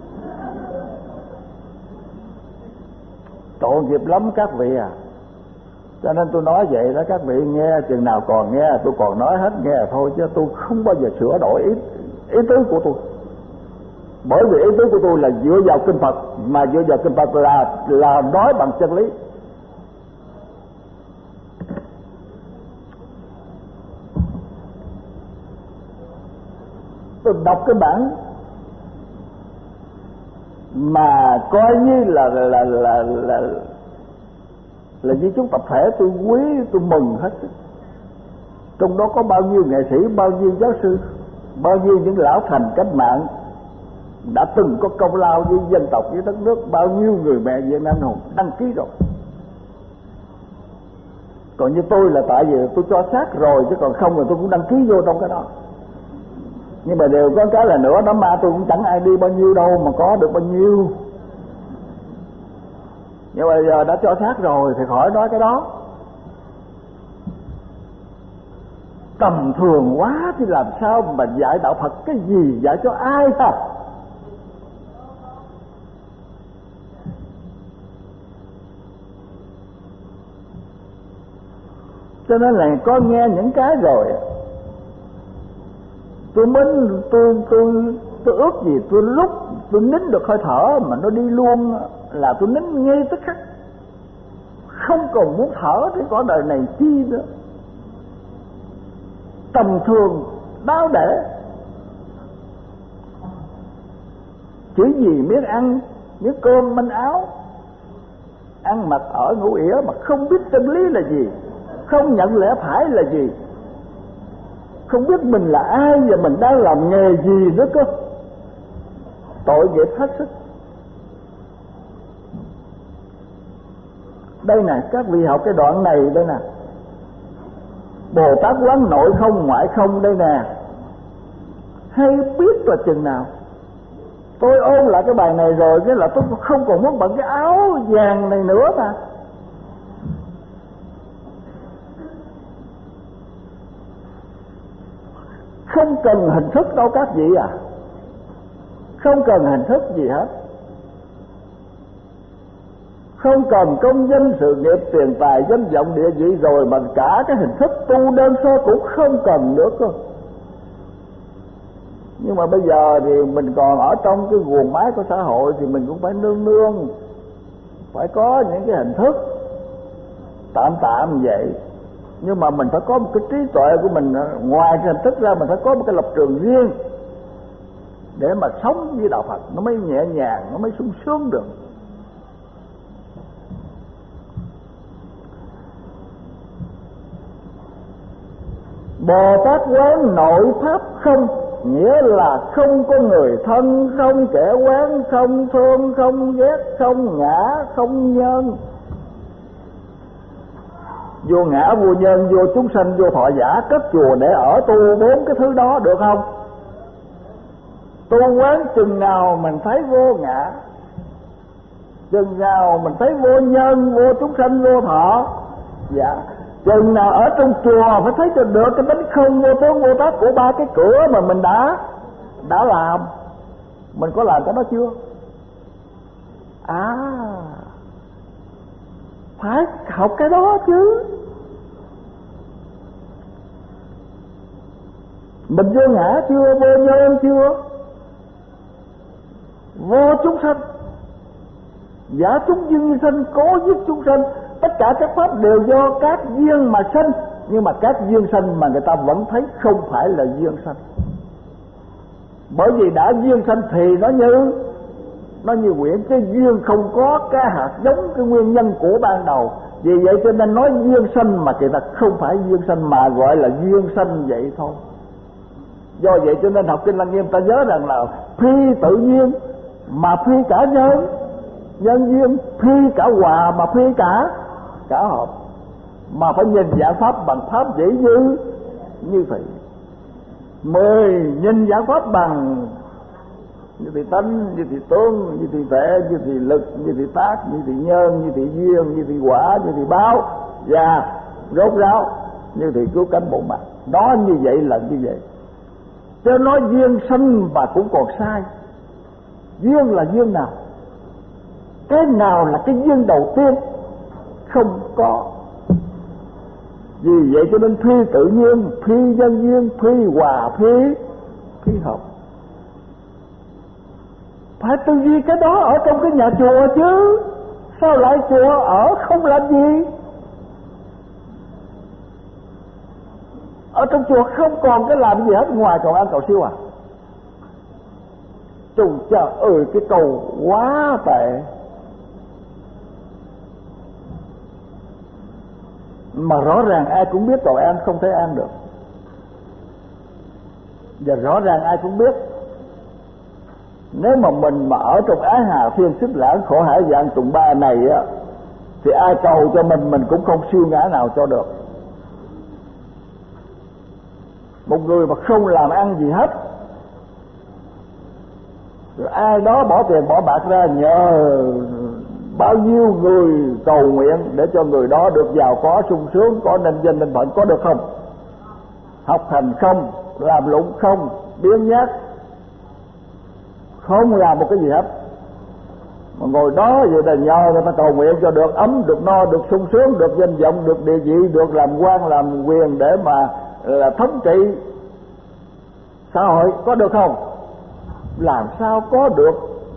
Tội nghiệp lắm các vị à. Cho nên tôi nói vậy đó, các vị nghe chừng nào còn nghe tôi còn nói hết nghe thôi, chứ tôi không bao giờ sửa đổi ý, ý tứ của tôi. Bởi vì ý tứ của tôi là dựa vào kinh Phật, mà dựa vào kinh Phật là là nói bằng chân lý. Tôi đọc cái bản mà coi như là là là là là, là di chúc tập thể, tôi quý tôi mừng hết. Trong đó có bao nhiêu nghệ sĩ, bao nhiêu giáo sư, bao nhiêu những lão thành cách mạng đã từng có công lao với dân tộc, với đất nước, bao nhiêu người mẹ Việt Nam hùng đăng ký rồi. Còn như tôi là tại vì tôi cho xác rồi, chứ còn không thì tôi cũng đăng ký vô trong cái đó. Nhưng mà đều có cái là nữa, đám ma tôi cũng chẳng ai đi bao nhiêu đâu mà có được bao nhiêu. Nhưng mà giờ đã cho xác rồi thì khỏi nói cái đó. Tầm thường quá thì làm sao mà dạy đạo Phật cái gì, dạy cho ai hả? Cho nên là có nghe những cái rồi tôi mới tôi tôi tôi ước gì tôi lúc tôi nín được hơi thở mà nó đi luôn là tôi nín ngay tức khắc, không còn muốn thở thì có đời này chi nữa. Tầm thường đau đẻ chỉ vì miếng ăn, miếng cơm manh áo, ăn mặc ở ngủ ỉa mà không biết chân lý là gì, không nhận lẽ phải là gì, không biết mình là ai và mình đang làm nghề gì nữa cơ. Tội nghiệp hết sức. Đây nè, các vị học cái đoạn này đây nè, Bồ Tát quán nội không ngoại không đây nè, hay biết là chừng nào. Tôi ôn lại cái bài này rồi, cái là tôi không còn muốn bận cái áo vàng này nữa mà. Không cần hình thức đâu các vị à, không cần hình thức gì hết, không cần công danh sự nghiệp tiền tài danh vọng địa vị, rồi mà cả cái hình thức tu đơn sơ cũng không cần nữa cơ. Nhưng mà bây giờ thì mình còn ở trong cái guồng máy của xã hội thì mình cũng phải nương nương, phải có những cái hình thức tạm tạm vậy. Nhưng mà mình phải có một cái trí tuệ của mình, ngoài cái hình thức ra mình phải có một cái lập trường riêng để mà sống với đạo Phật, nó mới nhẹ nhàng, nó mới sung sướng được. Bồ Tát quán nội pháp không, nghĩa là không có người thân, không kẻ quán, không thương, không ghét, không ngã, không nhân. Vô ngã, vô nhân, vô chúng sanh, vô thọ giả, cất chùa để ở tu bốn cái thứ đó được không? Tu quán chừng nào mình thấy vô ngã, chừng nào mình thấy vô nhân, vô chúng sanh, vô thọ dạ, chừng nào ở trong chùa phải thấy cho được cái bánh không vô tướng vô tác của ba cái cửa mà mình đã đã làm. Mình có làm cái đó chưa? À, phải học cái đó chứ. Mình vô ngã chưa, vô nhân chưa, vô chúng sanh, giả chúng duyên sanh, cố giết chúng sanh. Tất cả các pháp đều do các duyên mà sanh, nhưng mà các duyên sanh mà người ta vẫn thấy không phải là duyên sanh. Bởi vì đã duyên sanh thì nó như nó như quyển, cái duyên không có cái hạt giống, cái nguyên nhân của ban đầu. Vì vậy cho nên nói duyên sanh mà người ta không phải duyên sanh, mà gọi là duyên sanh vậy thôi. Do vậy cho nên học Kinh Lăng Nghiêm ta nhớ rằng là phi tự nhiên mà phi cả nhân, nhân duyên phi cả hòa mà phi cả cả hợp, mà phải nhìn dạng pháp bằng pháp dễ như như vậy. Mười nhìn dạng pháp bằng như thì tánh, như thì tướng, như thì thể, như thì lực, như thì tác, như thì nhân, như thì duyên, như thì quả, như thì báo và rốt ráo, như thì cứu cánh bổn mạng. Đó như vậy là như vậy. Cho nói duyên sanh mà cũng còn sai. Duyên là duyên nào? Cái nào là cái duyên đầu tiên? Không có. Vì vậy cho nên phi tự nhiên, phi nhân duyên, phi hòa, phi phi hợp. Phải tư duy cái đó ở trong cái nhà chùa chứ. Sao lại chùa ở không làm gì? Ở trong chùa không còn cái làm gì hết ngoài cầu ăn cầu siêu à? Trùng trời ơi, cái cầu quá tệ. Mà rõ ràng ai cũng biết cầu ăn không thể ăn được. Và rõ ràng ai cũng biết nếu mà mình mà ở trong ái hà phiên xích lãng khổ hải dạng tùng ba này á, thì ai cầu cho mình mình cũng không siêu ngã nào cho được. Một người mà không làm ăn gì hết, rồi ai đó bỏ tiền bỏ bạc ra nhờ bao nhiêu người cầu nguyện để cho người đó được giàu có sung sướng, có nên danh nên phận, có được không? Học hành không, làm lụng không, biếng nhác, không làm một cái gì hết, mà ngồi đó vậy là nhờ người ta cầu nguyện cho được ấm, được no, được sung sướng, được danh vọng, được địa vị, được làm quan làm quyền để mà là thống trị xã hội, có được không? Làm sao có được?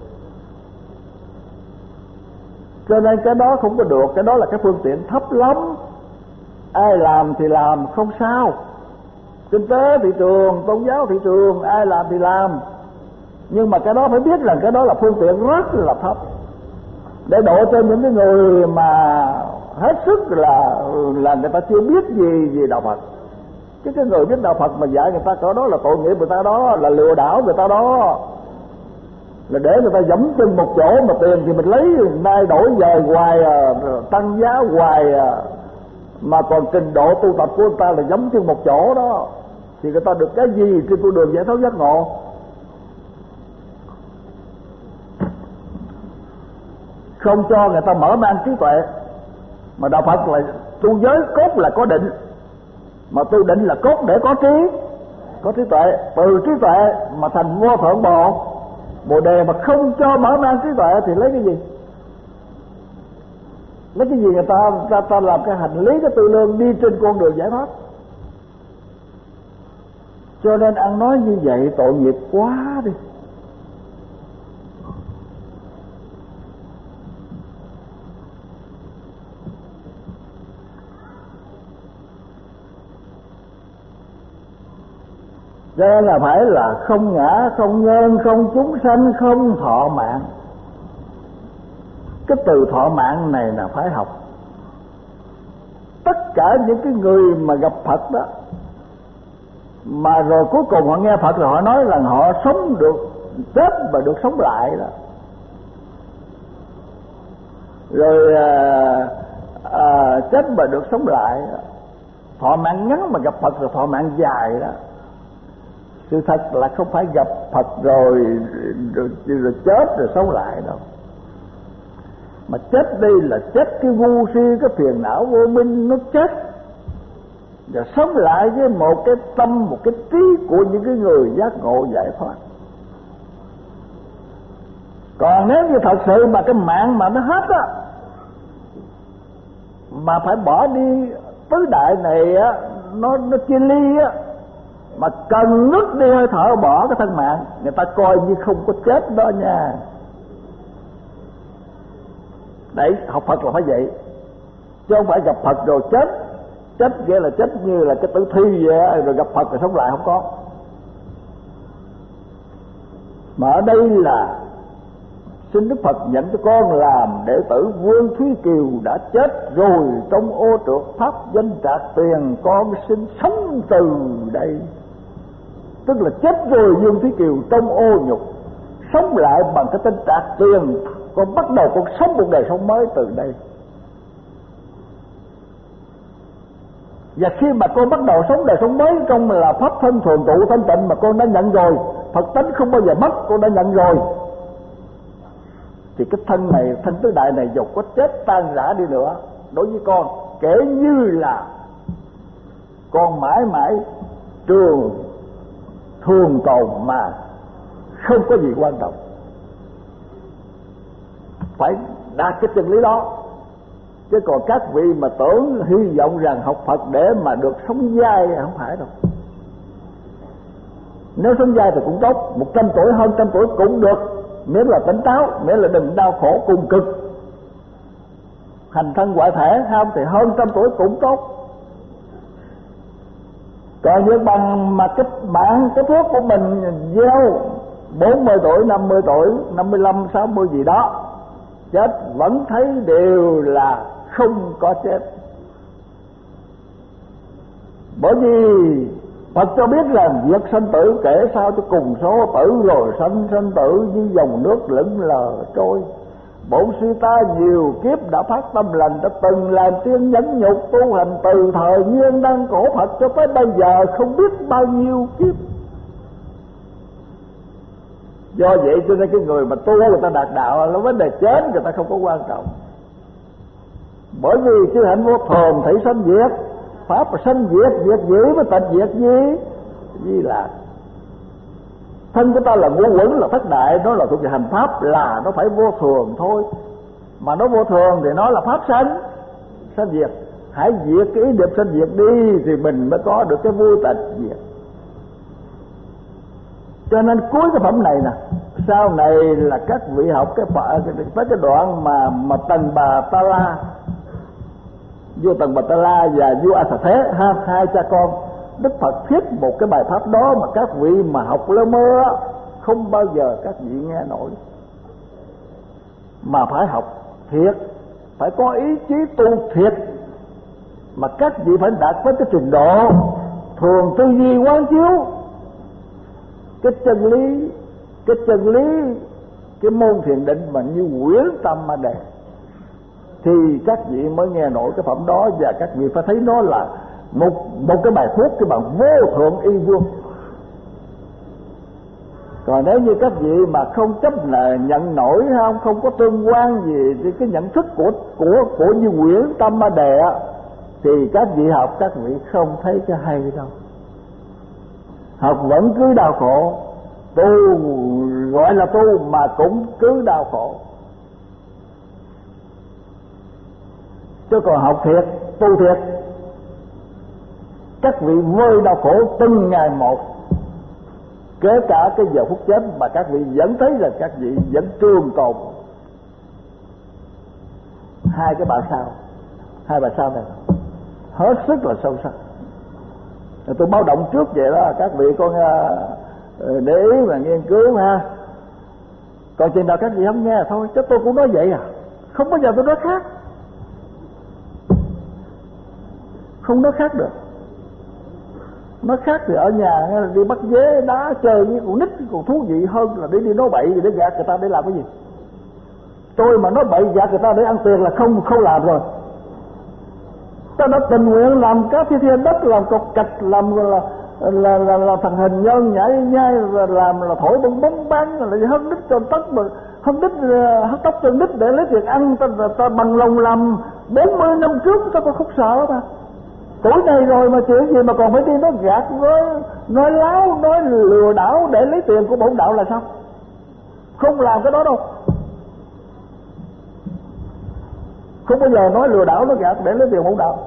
Cho nên cái đó không có được, cái đó là cái phương tiện thấp lắm. Ai làm thì làm không sao, kinh tế thị trường, tôn giáo thị trường, ai làm thì làm, nhưng mà cái đó phải biết rằng cái đó là phương tiện rất là thấp để độ cho những cái người mà hết sức là là người ta chưa biết gì về đạo Phật. Chứ cái người biết đạo Phật mà dạy người ta cỡ đó là tội nghiệp người ta đó, là lừa đảo người ta đó, là để người ta dẫm chân một chỗ mà tiền thì mình lấy, nay đổi về hoài, tăng giá hoài, mà còn trình độ tu tập của người ta là dẫm chân một chỗ đó, thì người ta được cái gì trên con đường giải thoát giác ngộ? Không cho người ta mở mang trí tuệ. Mà đạo Phật là tu giới cốt là có định, mà tu định là cốt để có trí, có trí tuệ. Từ trí tuệ mà thành vô thượng bộ bồ đề, mà không cho mở mang trí tuệ thì lấy cái gì? Lấy cái gì người ta ta, ta làm cái hành lý, cái tư lương đi trên con đường giải thoát? Cho nên ăn nói như vậy tội nghiệp quá đi. Cho nên là phải là không ngã, không nhân, không chúng sanh, không thọ mạng. Cái từ thọ mạng này là phải học. Tất cả những cái người mà gặp Phật đó, Mà rồi cuối cùng họ nghe Phật rồi họ nói là họ sống được, chết và được sống lại đó. Rồi à, à, chết và được sống lại đó. Thọ mạng ngắn mà gặp Phật rồi thọ mạng dài đó. Sự thật là không phải gặp Phật rồi rồi, rồi chết rồi sống lại đâu. Mà chết đây là chết cái ngu si, cái phiền não vô minh nó chết, và sống lại với một cái tâm, một cái trí của những cái người giác ngộ giải thoát. Còn nếu như thật sự mà cái mạng mà nó hết á, mà phải bỏ đi tứ đại này á, nó nó chia ly á, mà cần nứt đi hơi thở bỏ cái thân mạng, người ta coi như không có chết đó nha. Đấy, học Phật là phải vậy, chứ không phải gặp Phật rồi chết. Chết nghĩa là chết như là cái tử thi vậy, rồi gặp Phật rồi sống lại, không có. Mà ở đây là xin Đức Phật nhận cho con làm đệ tử Vương Thúy Kiều đã chết rồi trong ô trượt pháp danh Trạc Tuyền, con xin sống từ đây. Tức là chết rồi Vương Thúy Kiều trong ô nhục, sống lại bằng cái tên Trạc Tuyền, con bắt đầu con sống một đời sống mới từ đây. Và khi mà con bắt đầu sống đời sống mới trong là pháp thân thường trụ thanh tịnh mà con đã nhận rồi, Phật tánh không bao giờ mất, con đã nhận rồi, thì cái thân này, thân tứ đại này dù có chết tan rã đi nữa, đối với con kể như là con mãi mãi trường thường tồn mà không có gì quan trọng. Phải đạt cái chân lý đó. Chứ còn các vị mà tưởng hy vọng rằng học Phật để mà được sống dai, không phải đâu. Nếu sống dai thì cũng tốt, một trăm tuổi hơn trăm tuổi cũng được, miễn là tỉnh táo, miễn là đừng đau khổ cùng cực. Hành thân ngoại thể không thì hơn trăm tuổi cũng tốt. Còn như bằng mà cái bạn cái thuốc của mình gieo bốn mươi tuổi, năm mươi tuổi, năm mươi lăm, sáu mươi gì đó, chết vẫn thấy đều là không có chết. Bởi vì Phật cho biết là việc sanh tử kể sao cho cùng số tử, rồi sanh sanh tử như dòng nước lững lờ trôi. Bổn sư ta nhiều kiếp đã phát tâm lành, đã từng làm tiên nhẫn nhục tu hành từ thời nhiên đăng cổ Phật cho tới bây giờ không biết bao nhiêu kiếp. Do vậy cho nên cái người mà tu người ta đạt đạo là vấn đề chết người ta không có quan trọng. Bởi vì chư hạnh vô thường thảy sanh diệt, pháp sanh diệt, diệt dĩ mới tịch diệt gì gì là thân của ta là ngũ uẩn, là thất đại, nó là thuộc về hành pháp, là nó phải vô thường thôi. Mà nó vô thường thì nó là pháp sanh sanh diệt. Hãy diệt cái ý niệm sanh diệt đi thì mình mới có được cái vui tịch diệt. Cho nên cuối cái phẩm này nè, sau này là các vị học cái tới cái đoạn mà mà Tần Bà Ta La, vua Tần Bà Ta La và vua A Xà Thế, hai, hai cha con, Đức Phật thiết một cái bài pháp đó mà các vị mà học lơ mơ không bao giờ các vị nghe nổi. Mà phải học thiệt, phải có ý chí tu thiệt, mà các vị phải đạt với cái trình độ thường tư duy quán chiếu cái chân lý, cái chân lý, cái môn thiền định mà như quyển tâm mà đề, thì các vị mới nghe nổi cái phẩm đó. Và các vị phải thấy nó là một một cái bài thuốc, cái bằng vô thượng y vương. Còn nếu như các vị mà không chấp là nhận nổi, không không có tương quan gì thì cái nhận thức của của của như quyển tâm ma đề thì các vị học các vị không thấy cái hay đâu. Học vẫn cứ đau khổ, tu gọi là tu mà cũng cứ đau khổ. Chứ còn học thiệt, tu thiệt, các vị vơi đau khổ từng ngày một, kể cả cái giờ phút chết mà các vị vẫn thấy là các vị vẫn trường tồn. Hai cái bài sau, hai bài sau này hết sức là sâu sắc. Tôi báo động trước vậy đó, các vị con để ý và nghiên cứu ha. Còn chừng nào các vị không nghe thôi, chứ tôi cũng nói vậy à, không bao giờ tôi nói khác, không nói khác được. Nó khác thì ở nhà đi bắt dế đá chơi với con nít còn thú vị hơn là để đi nói bậy để gạt người ta để làm cái gì. Tôi mà nói bậy gạt người ta để ăn tiền là không không làm rồi. Ta đã tình nguyện làm cá thiên thiên đất, làm cột cạch, làm là là là, là thằng hình nhân nhảy nhai, làm là thổi bóng bóng bán, là hất đít cho tóc mà hất đít hất tóc cho đít để lấy tiền ăn. Ta, ta, ta bằng lòng làm bốn mươi năm trước ta còn không sợ mà. Tuổi này rồi mà chuyện gì mà còn phải đi nói gạt, nói nói láo, nói lừa đảo để lấy tiền của bổn đạo là sao? Không làm cái đó đâu. Không bao giờ nói lừa đảo nói gạt để lấy tiền bổn đạo.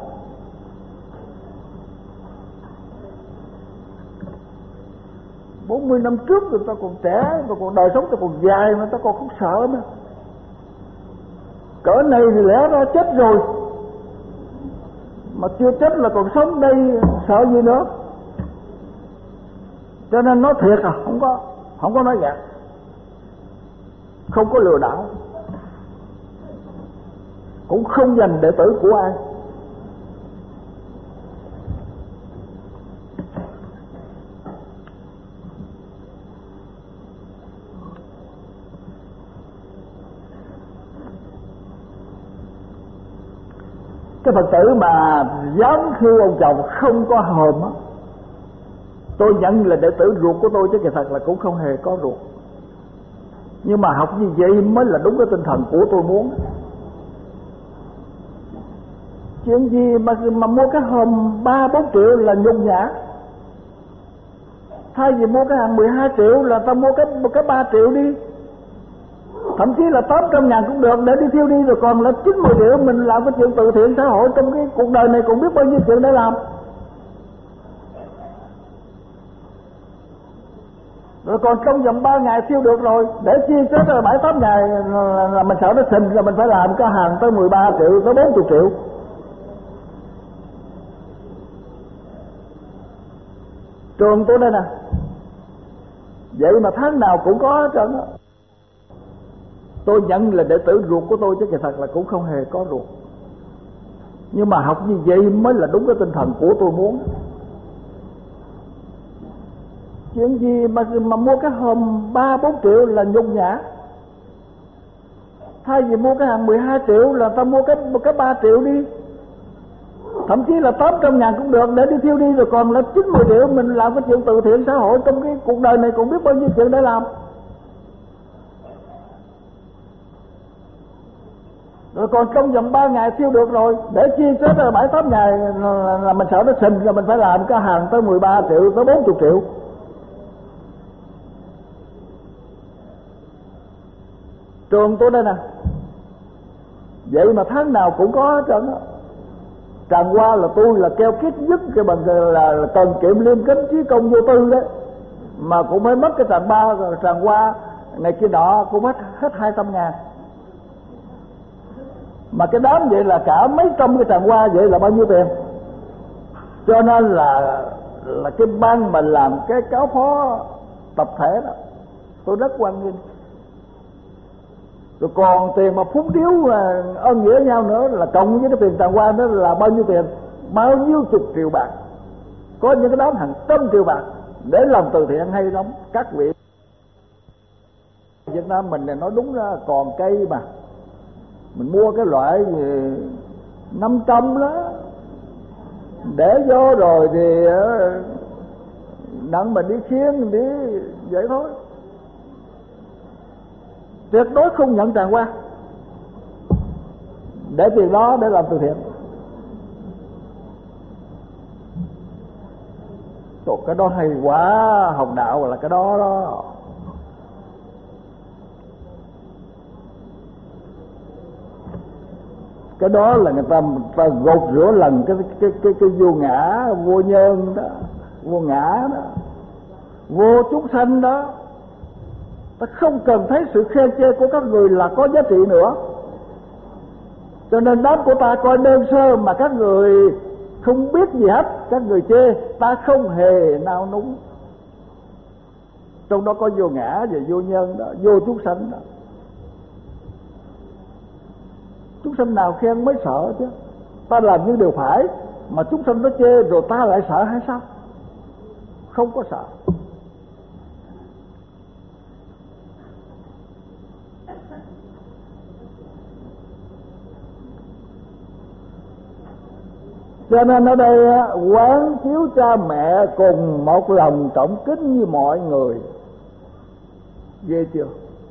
Bốn mươi năm trước người ta còn trẻ, người còn đời sống ta còn dài mà ta còn không sợ nữa. Cỡ này thì lẽ ra chết rồi, mà chưa chết là còn sống đây sợ gì nữa. Cho nên nói thiệt à, không có không có nói gạt, không có lừa đảo, cũng không giành đệ tử của ai. Cái Phật tử mà dám khiêu ông chồng không có hòm á, tôi nhận là đệ tử ruột của tôi chứ kỳ thật là cũng không hề có ruột. Nhưng mà học như vậy mới là đúng cái tinh thần của tôi muốn. Chuyện gì mà mà mua cái hòm ba bốn triệu là nhung nhã, thay vì mua cái hàng mười hai triệu là ta mua cái cái ba triệu đi, thậm chí là tám trăm ngàn cũng được để đi thiêu đi, rồi còn là chín mươi triệu mình làm cái chuyện từ thiện xã hội. Trong cái cuộc đời này còn biết bao nhiêu chuyện để làm. Rồi còn trong vòng ba ngày thiêu được rồi, để chi chết rồi bảy tám ngày là, là mình sợ nó xình, là mình phải làm cái hàng tới mười ba triệu tới bốn mươi triệu. Trường tôi đây nè, vậy mà tháng nào cũng có hết trơn á. Tôi nhận là đệ tử ruột của tôi chứ kỳ thật là cũng không hề có ruột. Nhưng mà học như vậy mới là đúng cái tinh thần của tôi muốn. Chuyện gì mà mà mua cái hòm ba bốn triệu là nhung nhã, thay vì mua cái hàng mười hai triệu là ta mua cái cái ba triệu đi, thậm chí là tám trăm ngàn cũng được để đi thiêu đi, rồi còn là chín mươi triệu mình làm cái chuyện từ thiện xã hội. Trong cái cuộc đời này còn biết bao nhiêu chuyện để làm. Rồi còn trong vòng ba ngày thiêu được rồi, để chi chết rồi bảy tám ngày là, là mình sợ nó xình, là mình phải làm cái hàng tới mười ba triệu tới bốn mươi triệu. Trường tôi đây nè, vậy mà tháng nào cũng có hết trơn á. Tràn qua là tôi là keo kiết nhất cái bằng là, là cần kiệm liêm kính trí công vô tư đấy, mà cũng mới mất cái tràn ba tràn qua ngày kia nọ cũng hết hết hai trăm ngàn. Mà cái đám vậy là cả mấy trăm cái tràn qua, vậy là bao nhiêu tiền? Cho nên là là cái ban mà làm cái cáo phó tập thể đó tôi rất quan nghênh. Rồi còn tiền mà phúng điếu ơn nghĩa nhau nữa là cộng với cái tiền tràn qua đó là bao nhiêu tiền? Bao nhiêu chục triệu bạc. Có những cái đám hàng trăm triệu bạc để làm từ thiện hay lắm các vị. Việt Nam mình này nói đúng ra còn cây mà mình mua cái loại gì năm trăm đó để vô rồi thì nặng mình đi khiến đi vậy thôi, tuyệt đối không nhận tràn qua để tiền đó để làm từ thiện. Trời, cái đó hay quá, học đạo là cái đó đó. Cái đó là người ta, người ta gột rửa lần cái cái cái cái vô ngã vô nhân đó, vô ngã đó, vô chúng sanh đó. Ta không cần thấy sự khen chê của các người là có giá trị nữa. Cho nên đám của ta coi đơn sơ mà các người không biết gì hết, các người chê, ta không hề nao núng. Trong đó có vô ngã và vô nhân đó, vô chúng sanh đó. Chúng sanh nào khen mới sợ chứ. Ta làm những điều phải mà chúng sanh nó chê rồi ta lại sợ hay sao? không có sợ. Cho nên ở đây quán chiếu cha mẹ cùng một lòng trọng kính như mọi người. Ghê chưa?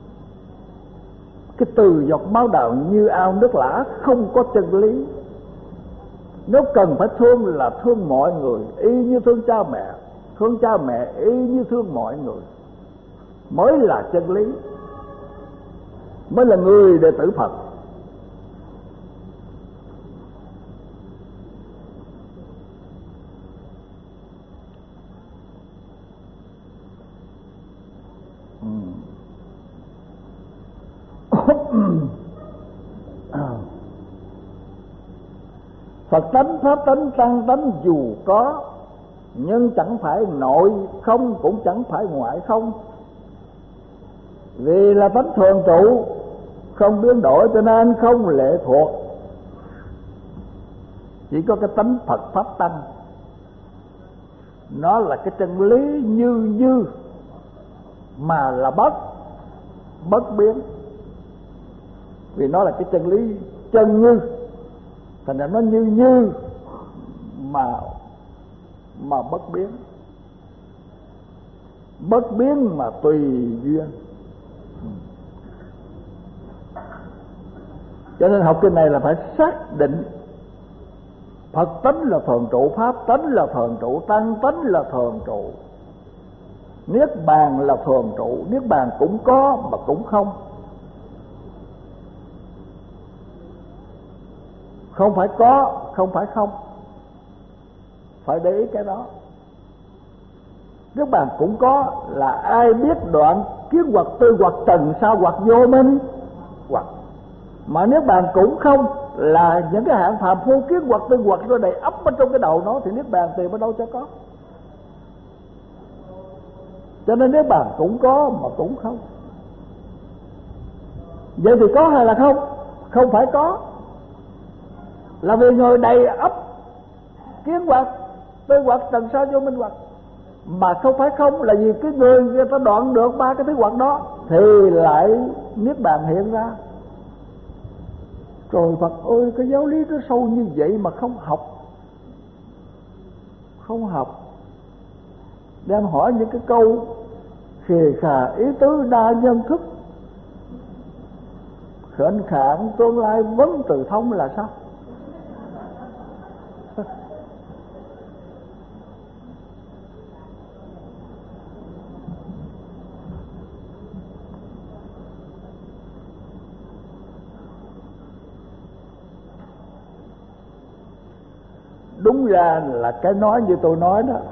Cái từ giọt máu đào như ao nước lã không có chân lý. Nếu cần phải thương là thương mọi người, y như thương cha mẹ. Thương cha mẹ y như thương mọi người, mới là chân lý, mới là người đệ tử Phật. Phật tánh, pháp tánh, tăng tánh dù có, nhưng chẳng phải nội không cũng chẳng phải ngoại không. Vì là tánh thường trụ, không biến đổi cho nên không lệ thuộc. Chỉ có cái tánh Phật pháp tăng, nó là cái chân lý như như mà là bất bất biến. Vì nó là cái chân lý chân như, thành ra nó như như mà mà bất biến, bất biến mà tùy duyên. Cho nên học kinh này là phải xác định Phật tánh là thường trụ, pháp tánh là thường trụ, tăng tánh là thường trụ, niết bàn là thường trụ. Niết bàn cũng có mà cũng không, không phải có, không phải không, phải để ý cái đó. Niết bàn cũng có là ai biết đoạn kiến hoặc tư hoặc trần sao hoặc vô minh hoặc. Mà niết bàn cũng không là những cái hạng phàm phu kiến hoặc tư hoặc rồi đầy ấp ở trong cái đầu nó, thì niết bàn tìm ở đâu cho có. Cho nên niết bàn cũng có mà cũng không. Vậy thì có hay là không? Không phải có, là vì người đầy ấp kiến hoặc tư hoặc trần sao vô minh hoặc. Mà không phải không là vì cái người người ta đoạn được ba cái thứ hoặc đó thì lại niết bàn hiện ra. Trời Phật ơi, cái giáo lý nó sâu như vậy mà không học, không học. Đem hỏi những cái câu khề khà ý tứ đa nhân thức, khệnh khạng tương lai vấn từ thông là sao? Đúng ra là cái nói như tôi nói đó,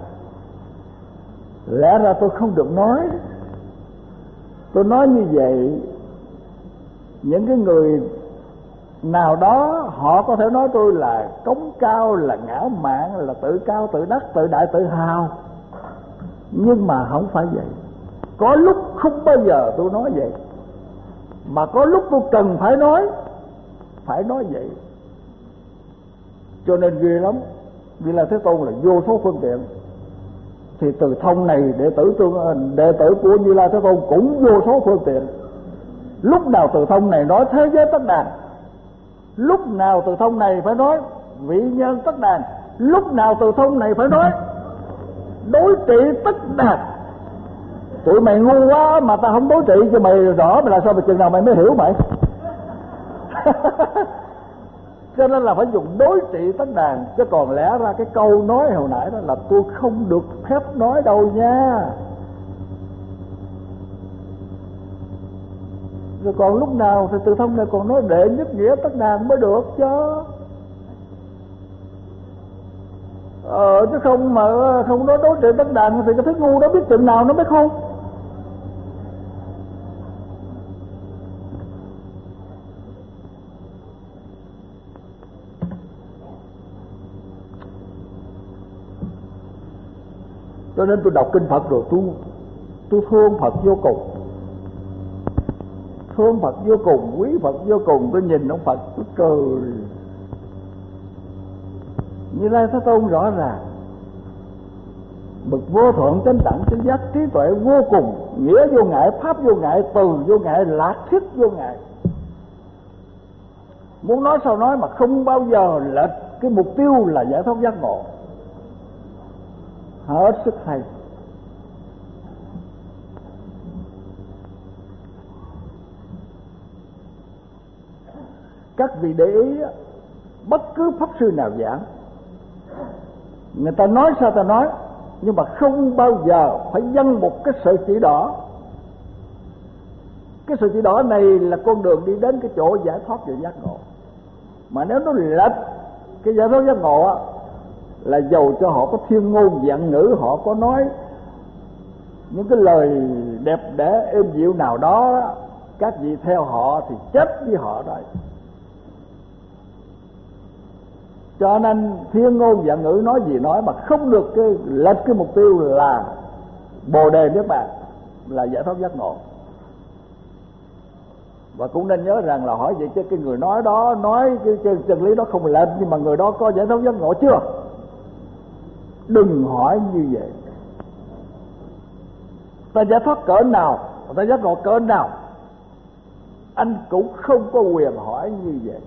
lẽ ra tôi không được nói. Tôi nói như vậy, những cái người nào đó họ có thể nói tôi là cống cao, là ngã mạn, là tự cao tự đắc, tự đại tự hào. Nhưng mà không phải vậy. Có lúc không bao giờ tôi nói vậy, mà có lúc tôi cần phải nói, phải nói vậy. Cho nên ghê lắm. Vì là Thế Tôn là vô số phương tiện, thì từ thông này đệ tử tương đệ tử của Như Lai Thế Tôn cũng vô số phương tiện. Lúc nào từ thông này nói thế giới tất đàn, lúc nào từ thông này phải nói vị nhân tất đàn, lúc nào từ thông này phải nói đối trị tất đàn. Tụi mày ngu quá mà ta không đối trị cho mày rõ, mày làm sao mà chừng nào mày mới hiểu mày. Cho nên là phải dùng đối trị tất đàn. Chứ còn lẽ ra cái câu nói hồi nãy đó là tôi không được phép nói đâu nha. Rồi còn lúc nào thì từ thông này còn nói đệ nhất nghĩa tất đàn mới được chứ. Ờ chứ không mà không nói đối trị tất đàn thì cái thứ ngu đó biết chừng nào nó mới khôn. Cho nên tôi đọc kinh Phật rồi tôi tôi thương Phật vô cùng, thương Phật vô cùng, quý Phật vô cùng. Tôi nhìn ông Phật, tôi cười. Như Lai Thế Tôn rõ ràng bậc vô thuận chánh đẳng chánh giác, trí tuệ vô cùng, nghĩa vô ngại, pháp vô ngại, từ vô ngại, lạc thiết vô ngại. Muốn nói sao nói mà không bao giờ lệch cái mục tiêu là giải thoát giác ngộ. Hết sức hay. Các vị để ý, bất cứ pháp sư nào giảng, người ta nói sao ta nói, nhưng mà không bao giờ phải dâng một cái sợi chỉ đỏ. Cái sợi chỉ đỏ này là con đường đi đến cái chỗ giải thoát và giác ngộ. Mà nếu nó lệch cái giải thoát giác ngộ á, là dầu cho họ có thiên ngôn vạn ngữ, họ có nói những cái lời đẹp đẽ êm dịu nào đó, các vị theo họ thì chết với họ rồi. Cho nên thiên ngôn vạn ngữ nói gì nói mà không được cái lệch cái mục tiêu là Bồ đề niết bàn, là giải thoát giác ngộ. Và cũng nên nhớ rằng là hỏi vậy chứ cái người nói đó nói cái, cái chân lý đó không lệch, nhưng mà người đó có giải thoát giác ngộ chưa? Đừng hỏi như vậy. Ta giải thoát cỡ nào, ta giác ngộ cỡ nào, anh cũng không có quyền hỏi như vậy.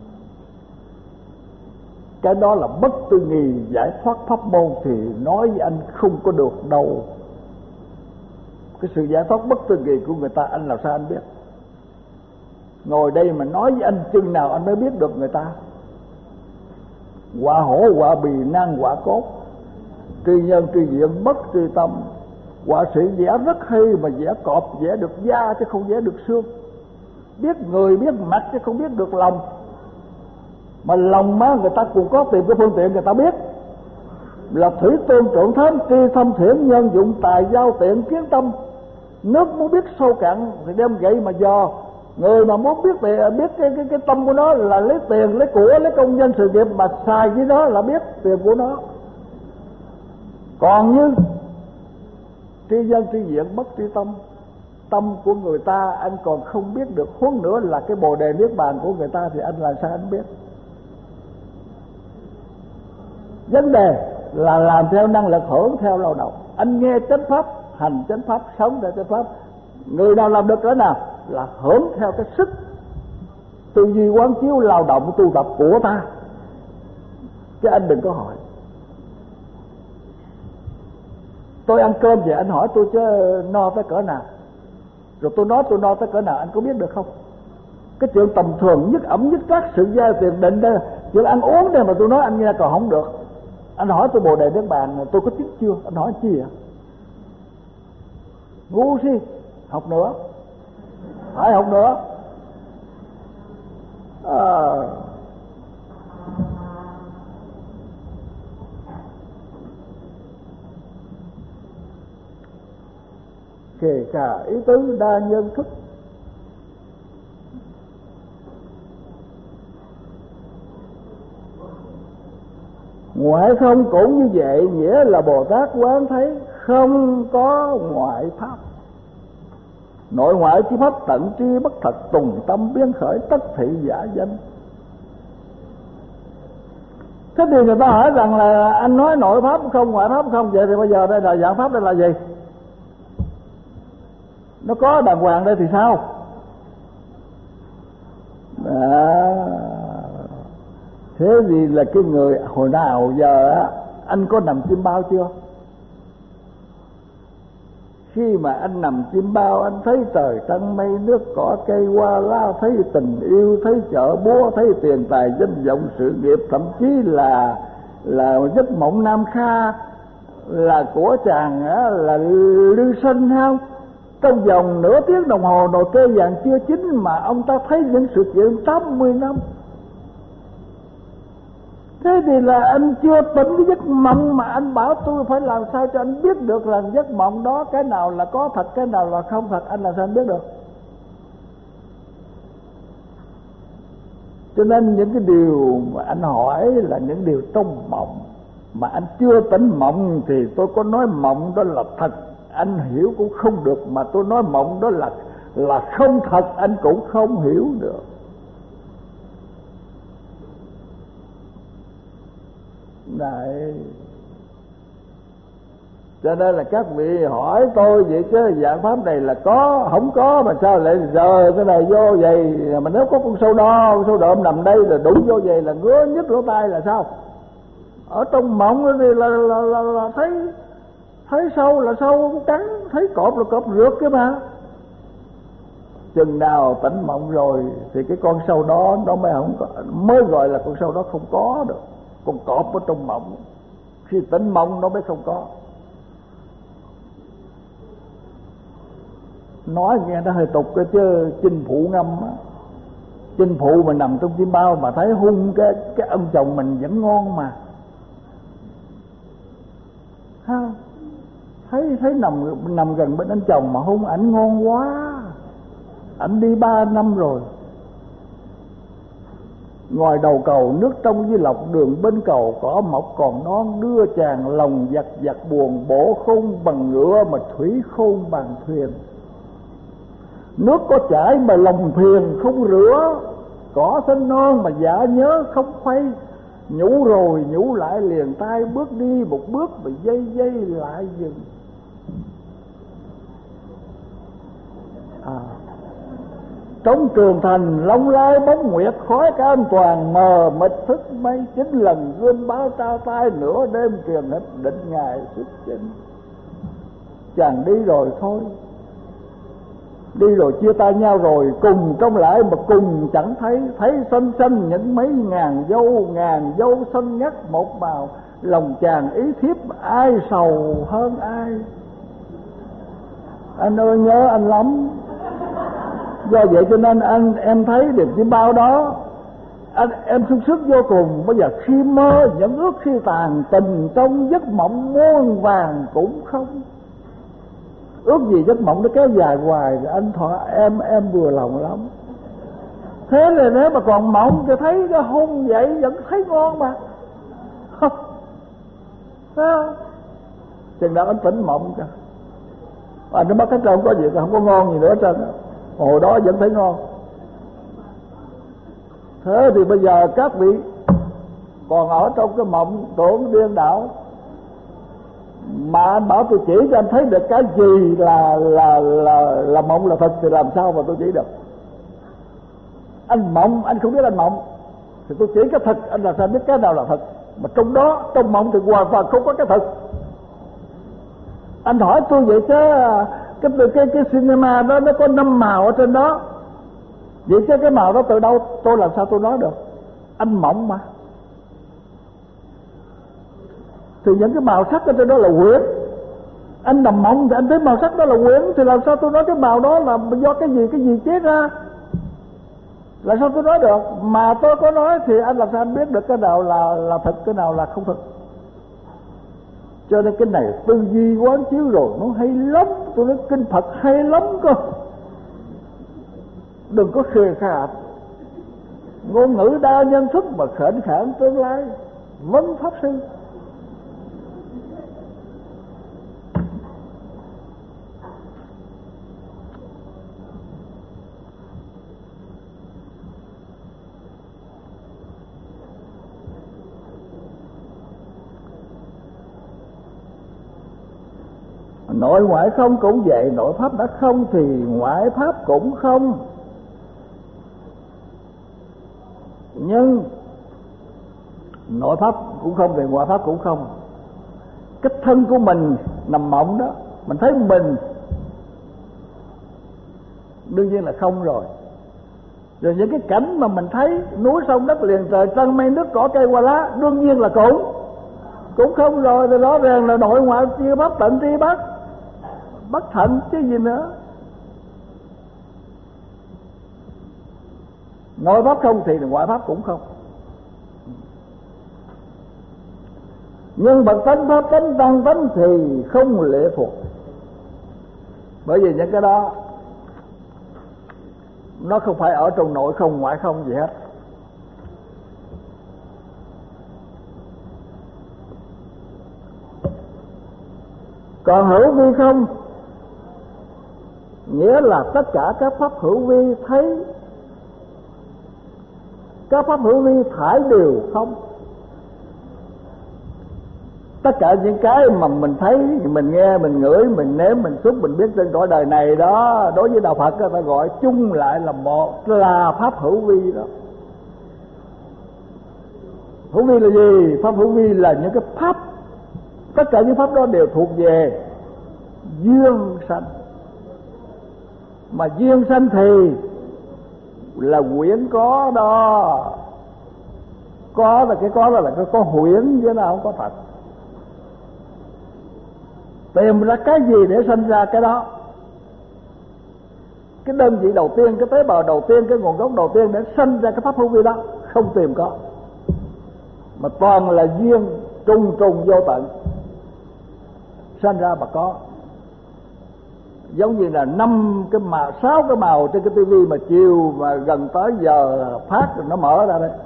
Cái đó là bất tư nghì giải thoát pháp môn thì nói với anh không có được đâu. Cái sự giải thoát bất tư nghì của người ta anh làm sao anh biết? Ngồi đây mà nói với anh chừng nào anh mới biết được người ta. Quả hổ, quả bì, nan quả cốt, tri nhân tri diện, bất tri tâm. Họa sĩ vẽ rất hay mà vẽ cọp, vẽ được da chứ không vẽ được xương. Biết người biết mặt chứ không biết được lòng. Mà lòng má người ta cũng có tìm cái phương tiện người ta biết. Là thủy tôn trộn thám, tri thâm thiển, nhân dụng tài giao tiện kiến tâm. Nước muốn biết sâu cạn thì đem gậy mà dò. Người mà muốn biết về biết cái cái cái tâm của nó là lấy tiền, lấy của, lấy công danh sự nghiệp mà xài với nó là biết tiền của nó. Còn như tri dân tri diện bất tri tâm, tâm của người ta anh còn không biết được, huống nữa là cái bồ đề niết bàn của người ta thì anh làm sao anh biết? Vấn đề là làm theo năng lực, hưởng theo lao động. Anh nghe chánh pháp, hành chánh pháp, sống theo chánh pháp. Người nào làm được cái nào là hưởng theo cái sức tư duy quán chiếu lao động tu tập của ta. Chứ anh đừng có hỏi tôi ăn cơm vậy, anh hỏi tôi chứ no tới cỡ nào, rồi tôi nói tôi no tới cỡ nào, anh có biết được không? Cái chuyện tầm thường nhất ẩm nhất các sự gia tiền định đây, chuyện ăn uống đây mà tôi nói anh nghe còn không được. Anh hỏi tôi bồ đề niết bàn tôi có biết chưa, anh hỏi chi vậy? Ngu si, học nữa, phải học nữa. À, kể cả ý tứ đa nhân thức, ngoại không cũng như vậy, nghĩa là Bồ Tát quán thấy không có ngoại pháp. Nội ngoại chi pháp tận tri bất thật, tùng tâm biến khởi tất thị giả danh. Thế thì người ta hỏi rằng là anh nói nội pháp không, ngoại pháp không, vậy thì bây giờ đây là dạng pháp, đây là gì? Nó có đàng hoàng đây thì sao? À, thế gì là cái người hồi nào giờ á, anh có nằm chim bao chưa? Khi mà anh nằm chim bao, anh thấy trời trăng mây nước cỏ cây hoa lá, thấy tình yêu, thấy chợ búa, thấy tiền tài danh vọng sự nghiệp, thậm chí là là giấc mộng nam kha, là của chàng á, là Lưu Sinh không? Trong vòng nửa tiếng đồng hồ nồi kê vàng chưa chín mà ông ta thấy những sự kiện tám mươi năm. Thế thì là anh chưa tỉnh cái giấc mộng mà anh bảo tôi phải làm sao cho anh biết được là giấc mộng đó cái nào là có thật, cái nào là không thật, anh làm sao anh biết được? Cho nên những cái điều mà anh hỏi là những điều trong mộng. Mà anh chưa tỉnh mộng thì tôi có nói mộng đó là thật, anh hiểu cũng không được. Mà tôi nói mộng đó là là không thật, anh cũng không hiểu được. Đấy. Cho nên là các vị hỏi tôi vậy chứ dạng pháp này là có, không có mà sao lại giờ cái này vô vậy? Mà nếu có con sâu đo, con sâu độm nằm đây là đụng vô vậy là ngứa nhức lỗ tai là sao? Ở trong mộng thì là, là, là, là thấy thấy sâu là sâu cắn, thấy cọp là cọp rượt cái mà. Chừng nào tỉnh mộng rồi thì cái con sâu đó nó mới không có, mới gọi là con sâu đó không có được. Con cọp ở trong mộng khi tỉnh mộng nó mới không có. Nói nghe nó hơi tục cái chứ chinh phụ ngâm á, chinh phụ mà nằm trong chim bao mà thấy hung cái cái ông chồng mình vẫn ngon mà, ha, thấy thấy nằm nằm gần bên anh chồng mà hung ảnh ngon quá, ảnh đi ba năm rồi. Ngoài đầu cầu nước trong với lọc, đường bên cầu cỏ mọc còn non, đưa chàng lòng giặt giặt buồn, bổ khôn bằng ngựa mà thủy khôn bằng thuyền. Nước có chảy mà lòng thuyền không rửa, cỏ xanh non mà dạ nhớ không khuây. Nhủ rồi nhủ lại liền tay, bước đi một bước mà dây dây lại dừng. À, trong trường thành long lai bóng nguyệt, khói cả an toàn mờ mịt thức mây. Chín lần gươm báo trao tay, nửa đêm truyền hết định ngày xuất chinh. Chàng đi rồi thôi, đi rồi chia tay nhau rồi, cùng trong lại mà cùng chẳng thấy. Thấy xanh xanh những mấy ngàn dâu, ngàn dâu xanh ngắt một màu. Lòng chàng ý thiếp ai sầu hơn ai. Anh ơi nhớ anh lắm. Do vậy cho nên anh em thấy điệp chim bao đó, anh em sung sức vô cùng. Bây giờ khi mơ những ước khi tàn, tình trong giấc mộng muôn vàng cũng không. Ước gì giấc mộng nó kéo dài hoài, anh thọ em em vừa lòng lắm. Thế là nếu mà còn mộng thì thấy cái hôn vậy vẫn thấy ngon mà. Thấy không? Chừng nào anh tỉnh mộng kìa, anh nó bắt hết trơn, không có gì, không có ngon gì nữa hết trơn. Hồi đó vẫn thấy ngon. Thế thì bây giờ các vị còn ở trong cái mộng tưởng điên đảo, mà anh bảo tôi chỉ cho anh thấy được cái gì là là là là mộng là thật thì làm sao mà tôi chỉ được? Anh mộng anh không biết anh mộng thì tôi chỉ cái thật, anh làm sao biết cái nào là thật? Mà trong đó trong mộng thì hoàn toàn không có cái thật. Anh hỏi tôi vậy chứ cái cái cái cinema đó nó có năm màu ở trên đó, vậy chứ cái màu đó từ đâu tôi làm sao tôi nói được? Anh mộng mà. Thì những cái màu sắc ở trên đó là quyển. Anh nằm mộng thì anh thấy màu sắc đó là quyển, thì làm sao tôi nói cái màu đó là do cái gì cái gì chế ra? Làm sao tôi nói được? Mà tôi có nói thì anh làm sao anh biết được cái nào là là thật, cái nào là không thật? Cho nên cái này tư duy quán chiếu rồi nó hay lắm. Tôi nói kinh Phật hay lắm cơ. Đừng có khề khạt. Ngôn ngữ đa nhân thức mà khển khản tương lai. Vấn pháp sư. Nội ngoại không cũng vậy, nội pháp đã không thì ngoại pháp cũng không. Nhưng nội pháp cũng không thì ngoại pháp cũng không. Cái thân của mình nằm mộng đó, mình thấy mình đương nhiên là không rồi. Rồi những cái cảnh mà mình thấy núi sông đất liền trời trăng mây nước cỏ cây hoa lá, đương nhiên là cũng cũng không rồi. Thì rõ ràng là nội ngoại chia pháp tận tri bắc, bất thận chứ gì nữa. Nội pháp không thì ngoại pháp cũng không. Nhưng bậc tánh pháp tánh tăng tánh thì không lệ thuộc. Bởi vì những cái đó nó không phải ở trong nội không ngoại không gì hết. Còn hữu vi không nghĩa là tất cả các pháp hữu vi thấy, các pháp hữu vi thải đều không. Tất cả những cái mà mình thấy, mình nghe, mình ngửi, mình nếm, mình xúc, mình biết trên cõi đời này đó, đối với đạo Phật người ta gọi chung lại là một, là pháp hữu vi đó. Hữu vi là gì? Pháp hữu vi là những cái pháp, tất cả những pháp đó đều thuộc về duyên sanh. Mà duyên sanh thì là huyễn có đó. Có là cái có đó là cái có huyễn chứ nó không có thật. Tìm ra cái gì để sinh ra cái đó. Cái đơn vị đầu tiên, cái tế bào đầu tiên, cái nguồn gốc đầu tiên để sinh ra cái pháp hữu vi đó không tìm có, mà toàn là duyên trùng trùng vô tận sinh ra mà có. Giống như là năm cái màu, sáu cái màu trên cái tivi mà chiều mà gần tới giờ phát rồi nó mở ra đấy.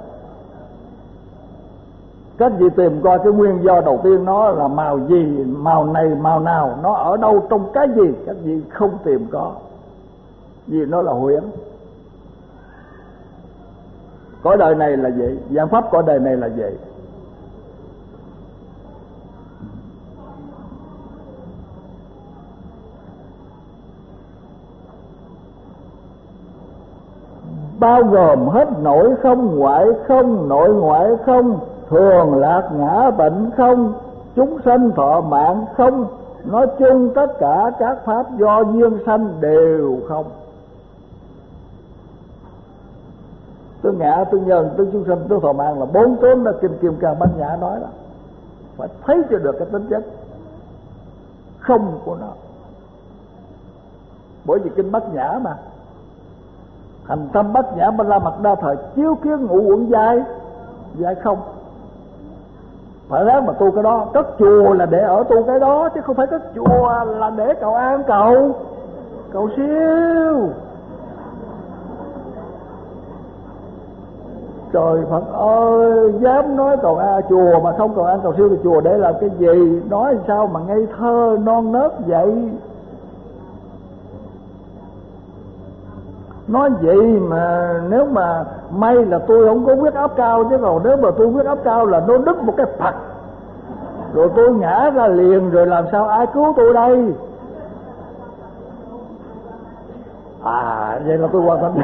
Các vị tìm coi cái nguyên do đầu tiên nó là màu gì, màu này màu nào, nó ở đâu trong cái gì, các vị không tìm có, vì nó là huyễn. Cõi đời này là vậy, giảng pháp cõi đời này là vậy. Bao gồm hết nội không, ngoại không, nội ngoại không, thường lạc ngã tịnh không, chúng sanh thọ mạng không. Nói chung tất cả các pháp do duyên sanh đều không. Tôi ngã, tôi nhân, tôi chúng sanh, tôi thọ mạng là bốn tướng đó Kinh Kim Cang Bát Nhã nói đó. Phải thấy cho được cái tính chất không của nó. Bởi vì Kinh Bát Nhã mà hành tâm Bát Nhã Ba La Mật Đa Thời chiếu kiến ngũ uẩn giai, giai không. Phải ráng mà tu cái đó. Cất chùa là để ở tu cái đó, chứ không phải cất chùa là để cầu an cầu cầu siêu. Trời Phật ơi, dám nói cầu an chùa mà không cầu an cầu siêu thì chùa để làm cái gì? Nói sao mà ngây thơ non nớt vậy? Nói vậy mà nếu mà may là tôi không có huyết áp cao, chứ còn nếu mà tôi huyết áp cao là nó đứt một cái phật rồi tôi ngã ra liền, rồi làm sao ai cứu tôi đây? À vậy là tôi hoàn thành.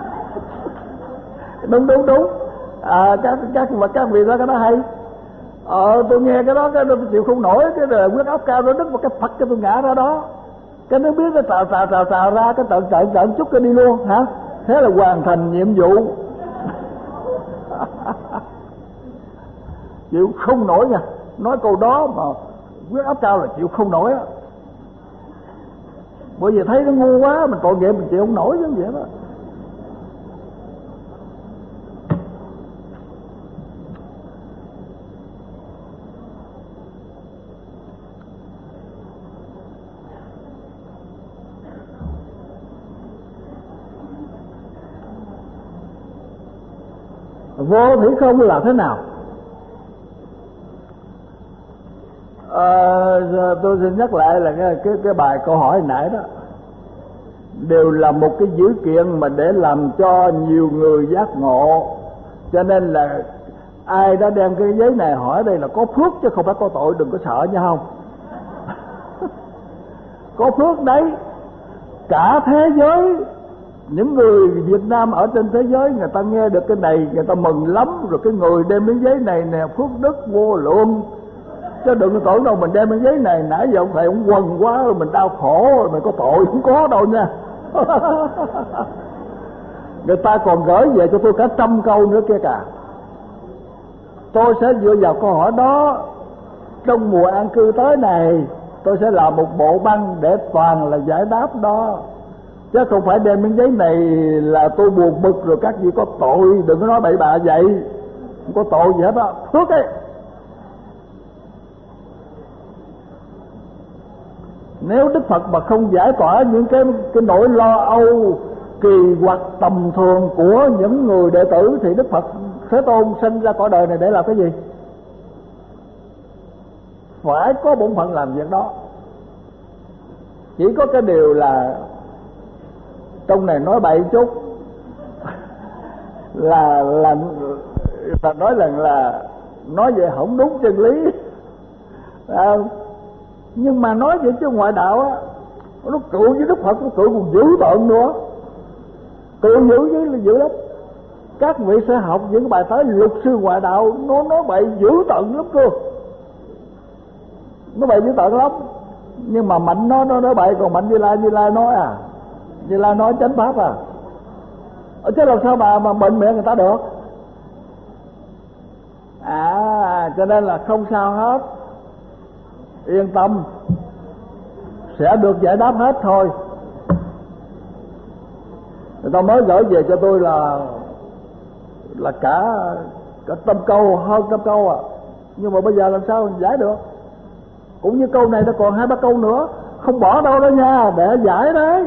Đúng đúng đúng. À các các mà các vị đó cái đó hay. Ờ tôi nghe cái đó cái tôi chịu không nổi, cái rồi huyết áp cao nó đứt một cái phật, cái tôi ngã ra đó. Cái nó biết nó trào trào trào trào ra, cái tận trận trận chút cái đi luôn hả? Thế là hoàn thành nhiệm vụ. Chịu không nổi nha. Nói câu đó mà huyết áp cao là chịu không nổi á. Bởi vì thấy nó ngu quá, mình tội nghiệp mình chịu không nổi chứ vậy đó. Vô thủy không là thế nào? À, tôi xin nhắc lại là cái, cái, cái bài câu hỏi nãy đó đều là một cái dữ kiện mà để làm cho nhiều người giác ngộ. Cho nên là ai đã đem cái giấy này hỏi đây là có phước chứ không phải có tội, đừng có sợ nha không. Có phước đấy. Cả thế giới, những người Việt Nam ở trên thế giới người ta nghe được cái này người ta mừng lắm. Rồi cái người đem miếng giấy này nè phước đức vô lượng. Chứ đừng có tưởng đâu mình đem miếng giấy này nãy giờ ông thầy ông quần quá rồi mình đau khổ rồi mình có tội, không có đâu nha. Người ta còn gửi về cho tôi cả trăm câu nữa kia cả. Tôi sẽ dựa vào câu hỏi đó. Trong mùa an cư tới này tôi sẽ làm một bộ băng để toàn là giải đáp đó. Chứ không phải đem miếng giấy này là tôi buồn bực rồi các vị có tội. Đừng có nói bậy bạ vậy. Không có tội gì hết đó. Phước ấy. Nếu Đức Phật mà không giải tỏa những cái, cái nỗi lo âu kỳ quặc tầm thường của những người đệ tử thì Đức Phật Thế Tôn sinh ra cõi đời này để làm cái gì? Phải có bổn phận làm việc đó. Chỉ có cái điều là trong này nói bậy chút là là là nói rằng là nói vậy không đúng chân lý. à, nhưng mà nói vậy chứ ngoại đạo á, nó cự với Đức Phật, nó cự còn dữ tợn nữa, cự dữ với dữ lắm. Các vị sẽ học những bài tới luật sư ngoại đạo, nó nói bậy dữ tợn lắm cơ, nó bậy dữ tợn lắm. Nhưng mà Mạnh nó nó nói bậy, còn Mạnh Như Lai Như Lai nói à, Như Lai nói chánh pháp à, chứ làm sao mà mà bệnh miệng người ta được. À, cho nên là không sao hết, yên tâm, sẽ được giải đáp hết thôi. Người ta mới gửi về cho tôi là là cả cả trăm câu, hơn trăm câu à, nhưng mà bây giờ làm sao giải được. Cũng như câu này nó còn hai ba câu nữa, không bỏ đâu đó nha, để giải đấy.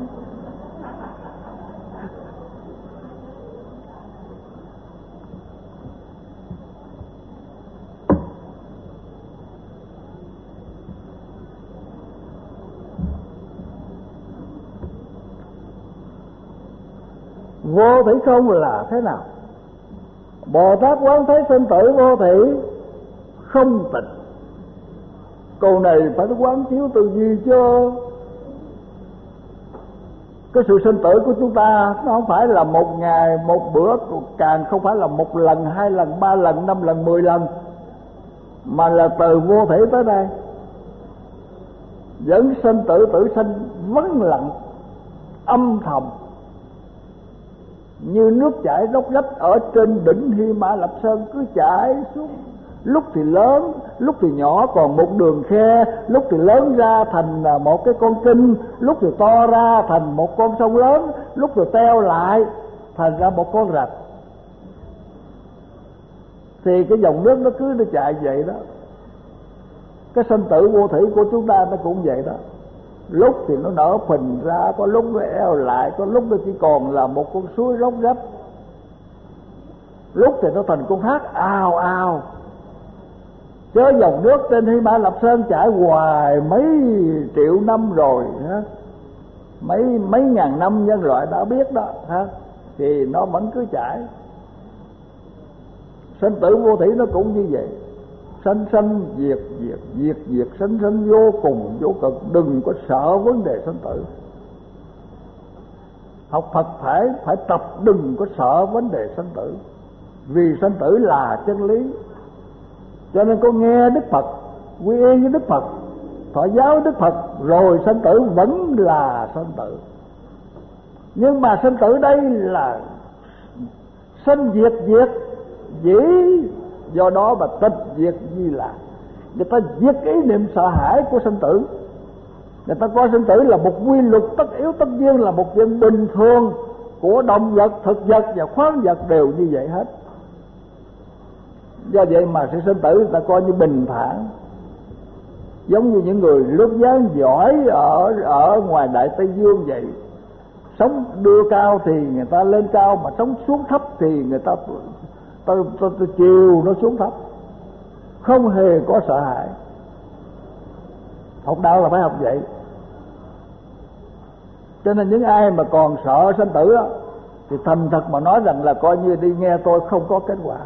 Vô thủy không là thế nào? Bồ Tát quán thấy sinh tử vô thủy không tịch. Câu này phải quán chiếu tư duy chứ. Cái sự sinh tử của chúng ta nó không phải là một ngày một bữa, càng không phải là một lần, hai lần, ba lần, năm lần, mười lần, mà là từ vô thủy tới đây. Vẫn sinh tử tử sinh vắng lặng, âm thầm, như nước chảy róc rách ở trên đỉnh Hy Mã Lạp Sơn, cứ chảy xuống, lúc thì lớn, lúc thì nhỏ còn một đường khe, lúc thì lớn ra thành một cái con kinh, lúc thì to ra thành một con sông lớn, lúc thì teo lại thành ra một con rạch. Thì cái dòng nước nó cứ nó chạy vậy đó. Cái sinh tử vô thủy của chúng ta nó cũng vậy đó. Lúc thì nó nở phình ra, có lúc nó eo lại, có lúc nó chỉ còn là một con suối róc rách, lúc thì nó thành con thác ao ao. Chớ dòng nước trên Hy Mã Lạp Sơn chảy hoài mấy triệu năm rồi ha, mấy mấy ngàn năm nhân loại đã biết đó ha, thì nó vẫn cứ chảy. Sinh tử vô thủy nó cũng như vậy, sanh sanh diệt diệt, diệt diệt sanh sanh, vô cùng vô cực. Đừng có sợ vấn đề sinh tử. Học Phật phải phải tập đừng có sợ vấn đề sinh tử, vì sinh tử là chân lý. Cho nên có nghe Đức Phật, quy y với Đức Phật, thọ giáo với Đức Phật, rồi sinh tử vẫn là sinh tử. Nhưng mà sinh tử đây là sanh diệt diệt dĩ, do đó mà tịch diệt Di Lạc. Người ta diệt ý niệm sợ hãi của sinh tử. Người ta coi sinh tử là một quy luật tất yếu tất nhiên, là một chuyện bình thường của động vật, thực vật và khoáng vật đều như vậy hết. Do vậy mà sự sinh tử người ta coi như bình thản, giống như những người lướt ván giỏi ở ở ngoài Đại Tây Dương vậy. Sống đưa cao thì người ta lên cao, mà sống xuống thấp thì người ta ta, ta, ta chiều nó xuống thấp, không hề có sợ hãi. Học đạo là phải học vậy. Cho nên những ai mà còn sợ sinh tử đó, thì thành thật mà nói rằng là coi như đi nghe tôi không có kết quả,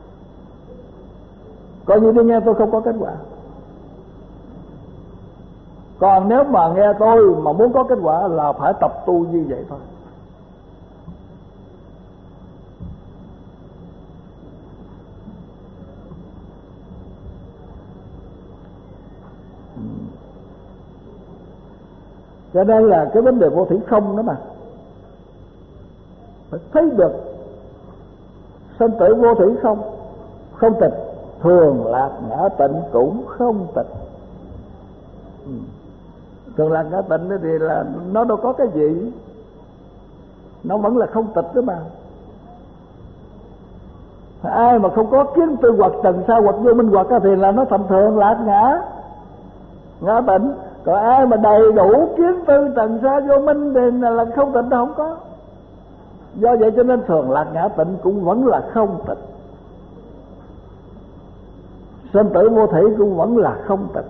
coi như đi nghe tôi không có kết quả. Còn nếu mà nghe tôi mà muốn có kết quả là phải tập tu như vậy thôi. Cho nên là cái vấn đề vô thủy không đó mà phải thấy được sinh tử vô thủy không, không tịch, thường lạc ngã tịnh cũng không tịch. Thường lạc ngã tịnh thì là nó đâu có cái gì, nó vẫn là không tịch đó mà. Ai mà không có kiến tư hoặc trần sa hoặc vô minh hoặc thì là nó thành thường lạc ngã ngã tịnh. Còn ai mà đầy đủ kiến tư trần sa vô minh thì là không tịnh, nó không có. Do vậy cho nên thường lạc ngã tịnh cũng vẫn là không tịnh, sinh tử vô thủy cũng vẫn là không tịnh.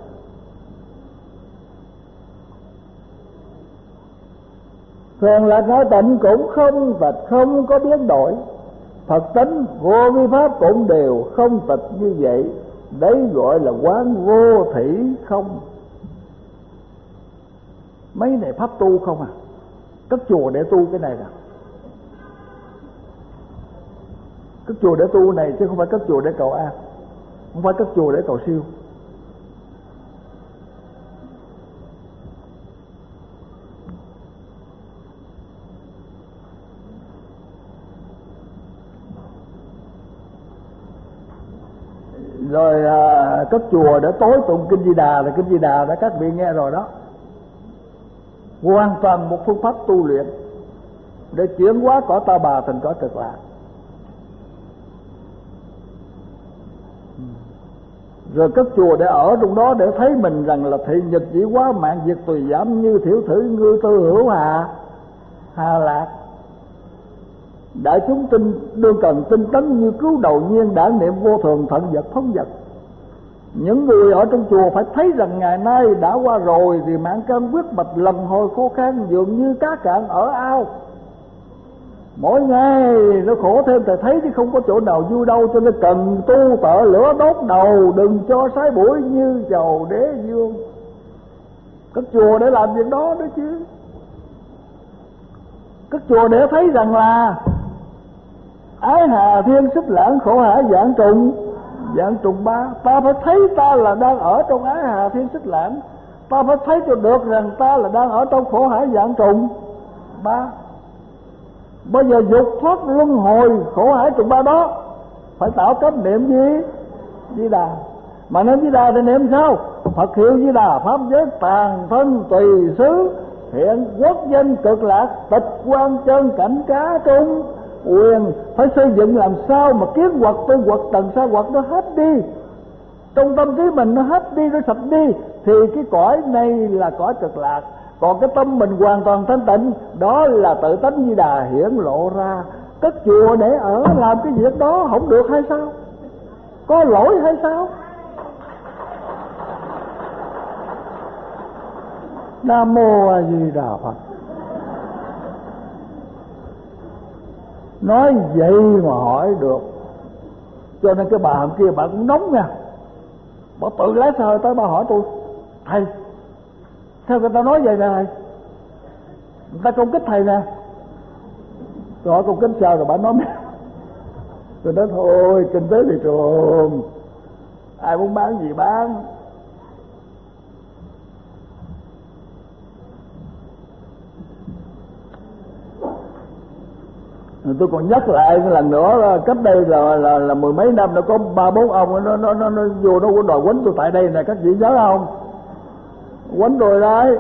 Thường lạc ngã tịnh cũng không tịch, không có biến đổi. Phật tính vô vi pháp cũng đều không tịch như vậy. Đấy gọi là quán vô thủy không. Mấy này pháp tu không à, cất chùa để tu cái này nè, cất chùa để tu này chứ không phải cất chùa để cầu an, không phải cất chùa để cầu siêu. Rồi à, cất chùa để tối tụng kinh Di Đà, là kinh Di Đà đã các vị nghe rồi đó, hoàn toàn một phương pháp tu luyện để chuyển hóa cõi ta bà thành cõi cực lạc. Rồi cất chùa để ở trong đó để thấy mình rằng là thị nhật dĩ quá mạng diệt tùy giảm, như thiểu thử ngư tư hữu hà hà lạc. Đại chúng tin đương cần tinh tấn như cứu đầu nhiên, đã niệm vô thường thận vật phóng vật. Những người ở trong chùa phải thấy rằng ngày nay đã qua rồi, thì mạng cơn quyết bạch lần hồi khô khan dường như cá cạn ở ao. Mỗi ngày nó khổ thêm thầy thấy chứ không có chỗ nào vui đâu, cho nên cần tu tợ lửa đốt đầu, đừng cho sái bụi như chầu đế vương. Cất chùa để làm việc đó đó chứ. Cất chùa để thấy rằng là ái hà thiên xích lãng, khổ hải dạng trùng dạng trùng ba. Ta phải thấy ta là đang ở trong ái hà thiên xích lãng, ta phải thấy cho được rằng ta là đang ở trong khổ hải dạng trùng ba. Bây giờ dục thoát luân hồi khổ hải trùng ba đó phải tạo cách niệm gì? Di Đà. Mà niệm Di Đà thì niệm sao? Phật hiệu Di Đà pháp giới tàn thân tùy xứ, hiện quốc danh cực lạc, tịch quan chân cảnh cá trung quyền. Phải xây dựng làm sao mà kiến hoặc tư hoặc tầng sa hoặc nó hết đi, trong tâm trí mình nó hết đi, nó sạch đi, thì cái cõi này là cõi cực lạc. Còn cái tâm mình hoàn toàn thanh tịnh, đó là tự tánh Di Đà hiển lộ ra. Cất chùa để ở làm cái việc đó không được hay sao? Có lỗi hay sao? Nam Mô A Di Đà Phật. Nói vậy mà hỏi được. Cho nên cái bà hôm kia bà cũng nóng nha, bà tự lái xe tới bà hỏi tôi: thầy, sao người ta nói vậy nè thầy? Người ta công kích thầy nè. Tôi hỏi công kích sao, rồi bà nói tôi nói thôi, kinh tế thị trường, ai muốn bán gì bán. Tôi còn nhắc lại một lần nữa, cách đây là là, là mười mấy năm đã có ba bốn ông nó nó nó, nó vô nó đòi quánh tôi tại đây nè, các vị nhớ không? Quánh rồi đấy.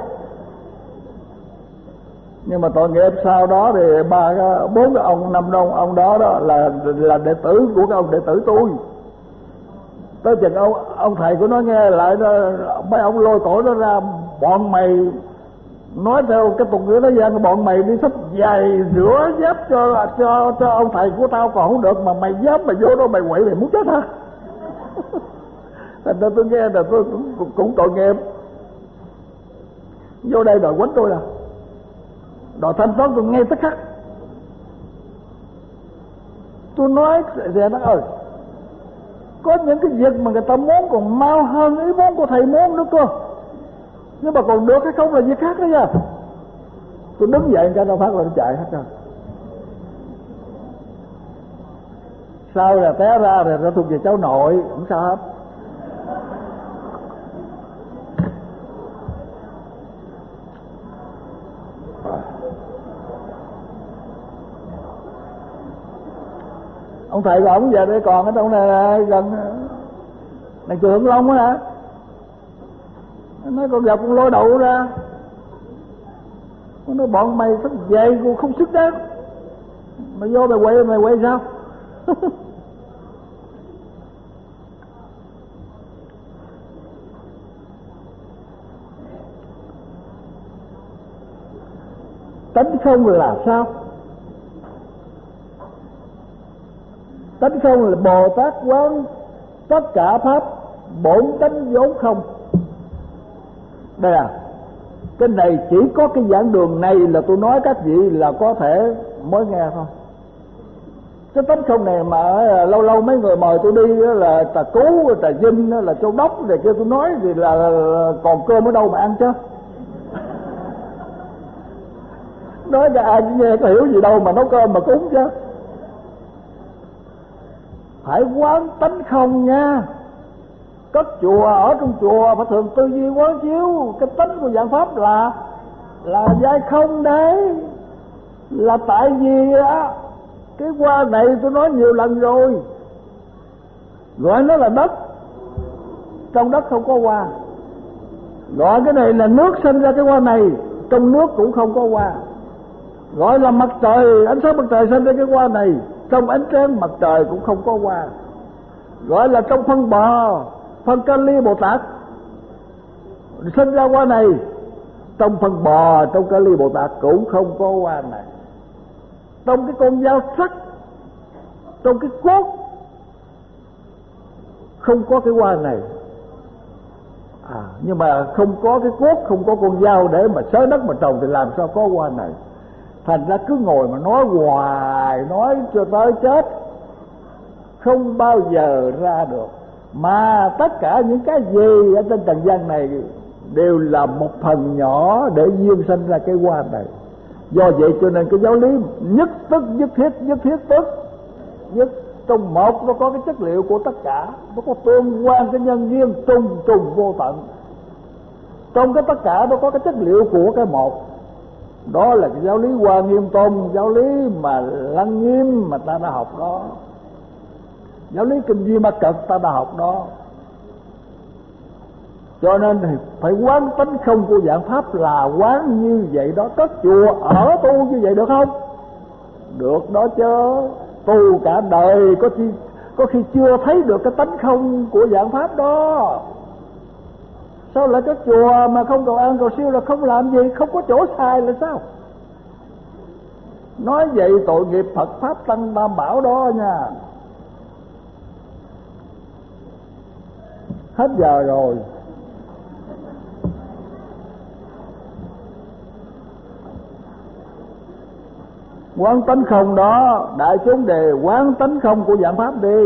Nhưng mà tội nghiệp sau đó thì ba bốn cái ông năm ông ông đó đó là là đệ tử của cái ông đệ tử tôi. Tới chừng ông ông thầy của nó nghe lại đó, mấy ông lôi cổ nó ra: bọn mày, nói theo cái tục ngữ nói gian, bọn mày đi xách giày rửa dép cho cho cho ông thầy của tao còn không được, mà mày dám mày vô đó mày quậy, mày muốn chết hả? Thành ra tôi nghe là tôi cũng, cũng, cũng tội nghiệp. Vô đây đòi quánh tôi nè, đòi thanh toán tôi nghe tức khắc. Tôi nói dè nó ơi, có những cái việc mà người ta muốn còn mau hơn ý muốn của thầy muốn nữa cơ, nhưng mà còn được hay không là việc khác đó nha. Tôi đứng dậy cái nó phát là nó chạy hết rồi. Sau là té ra rồi nó thuộc về cháu nội, không sao hết. Ông thầy của ông giờ đây còn ở trong này là gần này chùa Hưởng Long á hả? Nói con gặp con lôi đậu ra, nó nói bọn mày phải về cũng không xứng đáng, mày vô mày quậy mày quậy sao? Tánh không là sao? Tánh không là Bồ Tát quán tất cả pháp bổn tánh vốn không. Đây à, cái này chỉ có cái giảng đường này là tôi nói các vị là có thể mới nghe thôi. Cái tánh không này mà lâu lâu mấy người mời tôi đi là Trà Cú, Trà Vinh, là Châu Đốc để kêu tôi nói thì là còn cơm ở đâu mà ăn chứ. Nói cho ai nghe có hiểu gì đâu mà nấu cơm mà cúng chứ. Phải quán tánh không nha. Cất chùa, ở trong chùa phải thường tư duy quán chiếu cái tánh của Vạn Pháp là là giai không đấy. Là tại vì á, cái hoa này tôi nói nhiều lần rồi, gọi nó là đất, trong đất không có hoa. Gọi cái này là nước sinh ra cái hoa này, trong nước cũng không có hoa. Gọi là mặt trời, ánh sáng mặt trời sinh ra cái hoa này, trong ánh sáng mặt trời cũng không có hoa. Gọi là trong phân bò, phân Kali Bồ Tát sinh ra hoa này, trong phân bò, trong Kali Bồ Tát cũng không có hoa này. Trong cái con dao sắc, trong cái cốt không có cái hoa này. À, nhưng mà không có cái cốt, không có con dao để mà xới đất mà trồng thì làm sao có hoa này. Thành ra cứ ngồi mà nói hoài, nói cho tới chết, không bao giờ ra được. Mà tất cả những cái gì ở trên trần gian này đều là một phần nhỏ để duyên sinh ra cái hoa này. Do vậy cho nên cái giáo lý nhất tức nhất thiết, nhất thiết tức nhất trong một, nó có cái chất liệu của tất cả, nó có tương quan cái nhân duyên trùng trùng vô tận. Trong cái tất cả nó có cái chất liệu của cái một. Đó là cái giáo lý Hoa Nghiêm Tôn, giáo lý mà Lăng Nghiêm mà ta đã học đó, giáo lý Kinh Duy Ma Cật ta đã học đó. Cho nên thì phải quán tánh không của Vạn Pháp là quán như vậy đó. Cất chùa ở tu như vậy được không? Được đó chứ. Tu cả đời có khi, có khi chưa thấy được cái tánh không của Vạn Pháp đó. Sao lại cất chùa mà không cầu an cầu siêu là không làm gì, không có chỗ xài là sao? Nói vậy tội nghiệp Phật Pháp Tăng Tam Bảo đó nha. Hết giờ rồi. Quán tánh không đó, đại chúng đề quán tánh không của Vạn Pháp đi.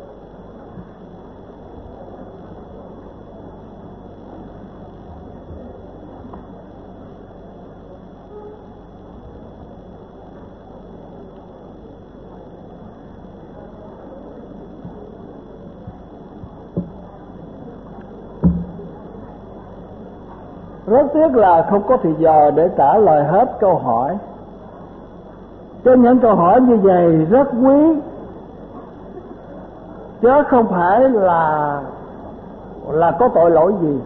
Rất tiếc là không có thì giờ để trả lời hết câu hỏi. Cho những câu hỏi như vậy rất quý, chứ không phải là là có tội lỗi gì.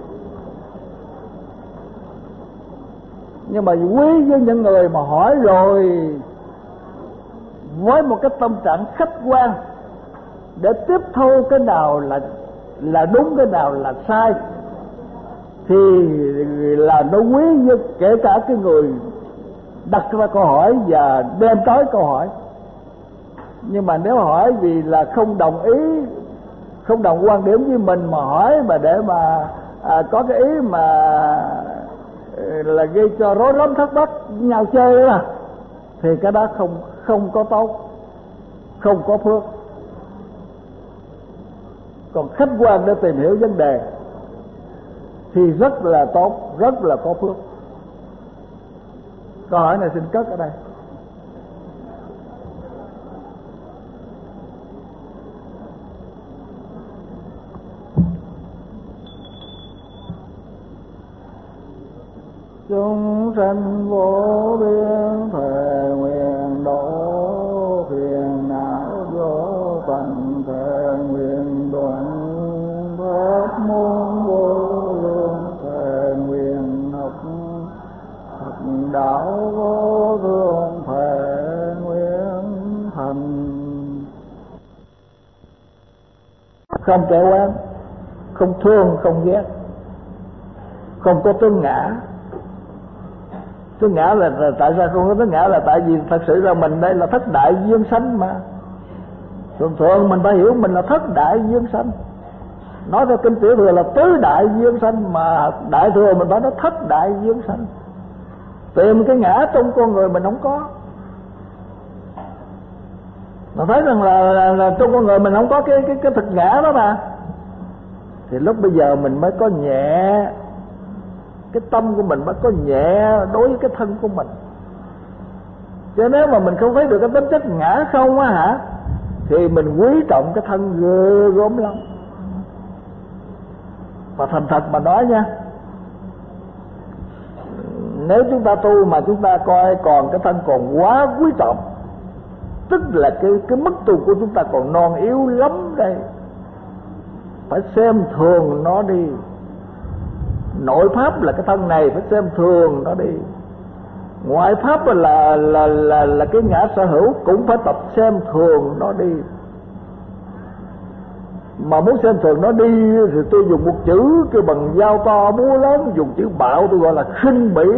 Nhưng mà quý với những người mà hỏi rồi với một cái tâm trạng khách quan để tiếp thu cái nào là là đúng, cái nào là sai, thì là nó quý với kể cả cái người đặt ra câu hỏi và đem tới câu hỏi. Nhưng mà nếu hỏi vì là không đồng ý, không đồng quan điểm với mình mà hỏi mà để mà à, có cái ý mà là gây cho rối rắm thắc mắc nhau chơi đó, thì cái đó không không có tốt, không có phước. Còn khách quan để tìm hiểu vấn đề thì rất là tốt, rất là có phước. Câu hỏi này xin cất ở đây. Chúng sanh vô biên thề nguyện độ, phiền não vô tận thề nguyện đoạn, pháp môn vô lượng thề nguyện học, Phật đạo vô thượng thề nguyện thành. Không kẻ oán, không thương, không ghét, không có tướng ngã. Tướng ngã là, là tại sao không có tướng ngã? Là tại vì thật sự là mình đây là thất đại duyên sanh mà. Thường thường mình phải hiểu mình là thất đại duyên sanh. Nói theo kinh Tiểu Thừa là tứ đại duyên sanh, mà Đại Thừa mình phải nói thất đại duyên sanh. Tìm cái ngã trong con người mình không có. mà thấy rằng là, là, là trong con người mình không có cái cái cái thực ngã đó mà, thì lúc bây giờ mình mới có nhẹ, cái tâm của mình mới có nhẹ đối với cái thân của mình. Chứ nếu mà mình không thấy được cái tính chất ngã không á hả, thì mình quý trọng cái thân ghê gớm lắm. Và thành thật mà nói nha, nếu chúng ta tu mà chúng ta coi còn cái thân còn quá quý trọng, tức là cái cái mức tu của chúng ta còn non yếu lắm đây. Phải xem thường nó đi. Nội pháp là cái thân này, phải xem thường nó đi. Ngoại pháp là là là là, là cái ngã sở hữu, cũng phải tập xem thường nó đi. Mà muốn xem thường nó đi thì tôi dùng một chữ kêu bằng dao to búa lớn, dùng chữ bạo tôi gọi là khinh bỉ.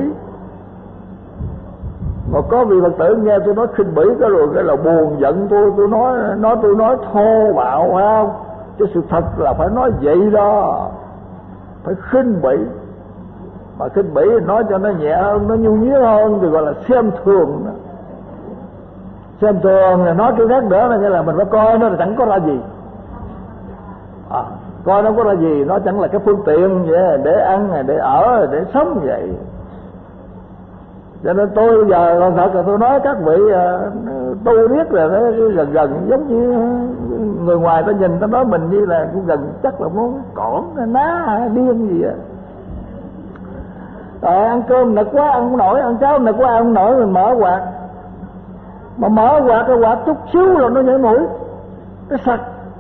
Mà có vị Phật tử nghe tôi nói khinh bỉ cái rồi cái là buồn giận tôi, tôi nói nói tôi nói thô bạo phải không? Chứ sự thật là phải nói vậy đó, phải khinh bỉ. Mà khinh bỉ nói cho nó nhẹ hơn, nó nhu nhuyễn hơn thì gọi là xem thường đó. Xem thường là nói cái khác nữa là nghĩa là mình phải coi nó là chẳng có ra gì. À, coi nó có ra gì, nó chẳng là cái phương tiện vậy, để ăn, để ở, để sống vậy. Cho nên tôi giờ còn thật là tôi nói các vị tu biết là nó gần gần giống như người ngoài ta nhìn ta nói mình như là cũng gần chắc là muốn cỏn ná điên gì á. Rồi ăn cơm nực quá ăn không nổi, ăn cháo nực quá ăn không nổi, mình mở quạt, mà mở quạt cái quạt chút xíu rồi nó nhảy mũi, nó sặc.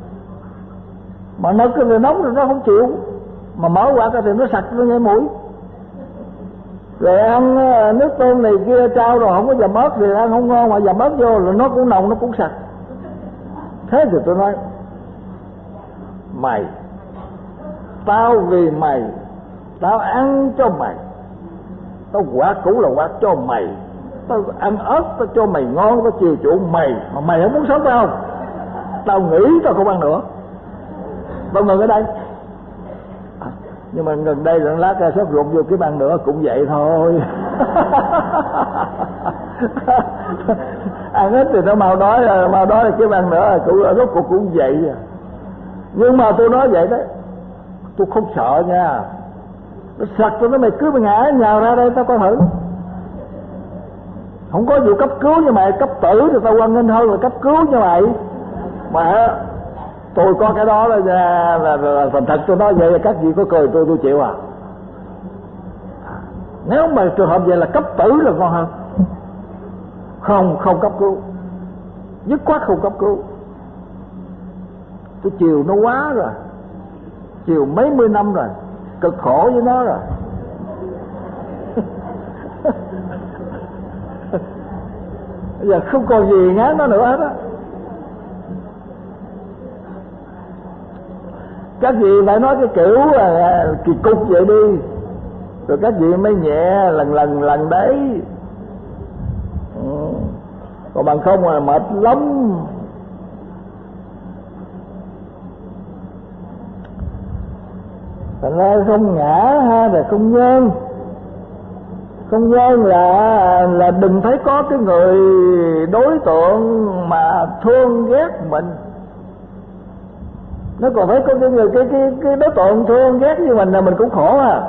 Mà nực thì nóng rồi nó không chịu, mà mở quạt thì nó sặc, nó nhảy mũi. Rồi ăn nước tôm này kia trao rồi không có dầm ớt thì ăn không ngon, mà dầm ớt vô là nó cũng nồng, nó cũng sặc. Thế thì tôi nói mày, tao vì mày, tao ăn cho mày, tao quạt cũng là quạt cho mày, tao ăn ớt tao cho mày ngon, tao chiều chuộng mày, mà mày không muốn sống phải không? Tao nghĩ tao không ăn nữa, tao ngừng ở đây. À, nhưng mà gần đây là lát ra sốt ruột vô cái ăn nữa cũng vậy thôi. Ăn ít thì nó mau đói rồi, mau đói thì cái ăn nữa cũng rốt cuộc cũng vậy. Nhưng mà tôi nói vậy đấy, tôi không sợ nha. Nó sặc tôi nói mày cứ mày ngã nhào ra đây tao coi thử. Không có vụ cấp cứu như mày, cấp tử thì tao quan nghênh hơn là cấp cứu như mày. Mà tôi có cái đó là là, là, là thành thật tôi nói vậy, các vị có cười tôi tôi chịu à. Nếu mà trường hợp vậy là cấp tử là ngon hơn. Không, không cấp cứu, dứt khoát không cấp cứu. Tôi chiều nó quá rồi, chiều mấy mươi năm rồi, cực khổ với nó rồi. Bây giờ không còn gì ngán nó nữa hết á. Các vị phải nói cái kiểu là kỳ cục vậy đi, rồi các vị mới nhẹ lần lần lần đấy. Ừ. Còn bằng không là mệt lắm. Thành ra không ngã ha, là không nhân. Không nhân là là đừng thấy có cái người đối tượng mà thương ghét mình. Nó còn thấy có cái người cái cái cái đối tượng thương ghét như mình là mình cũng khổ à.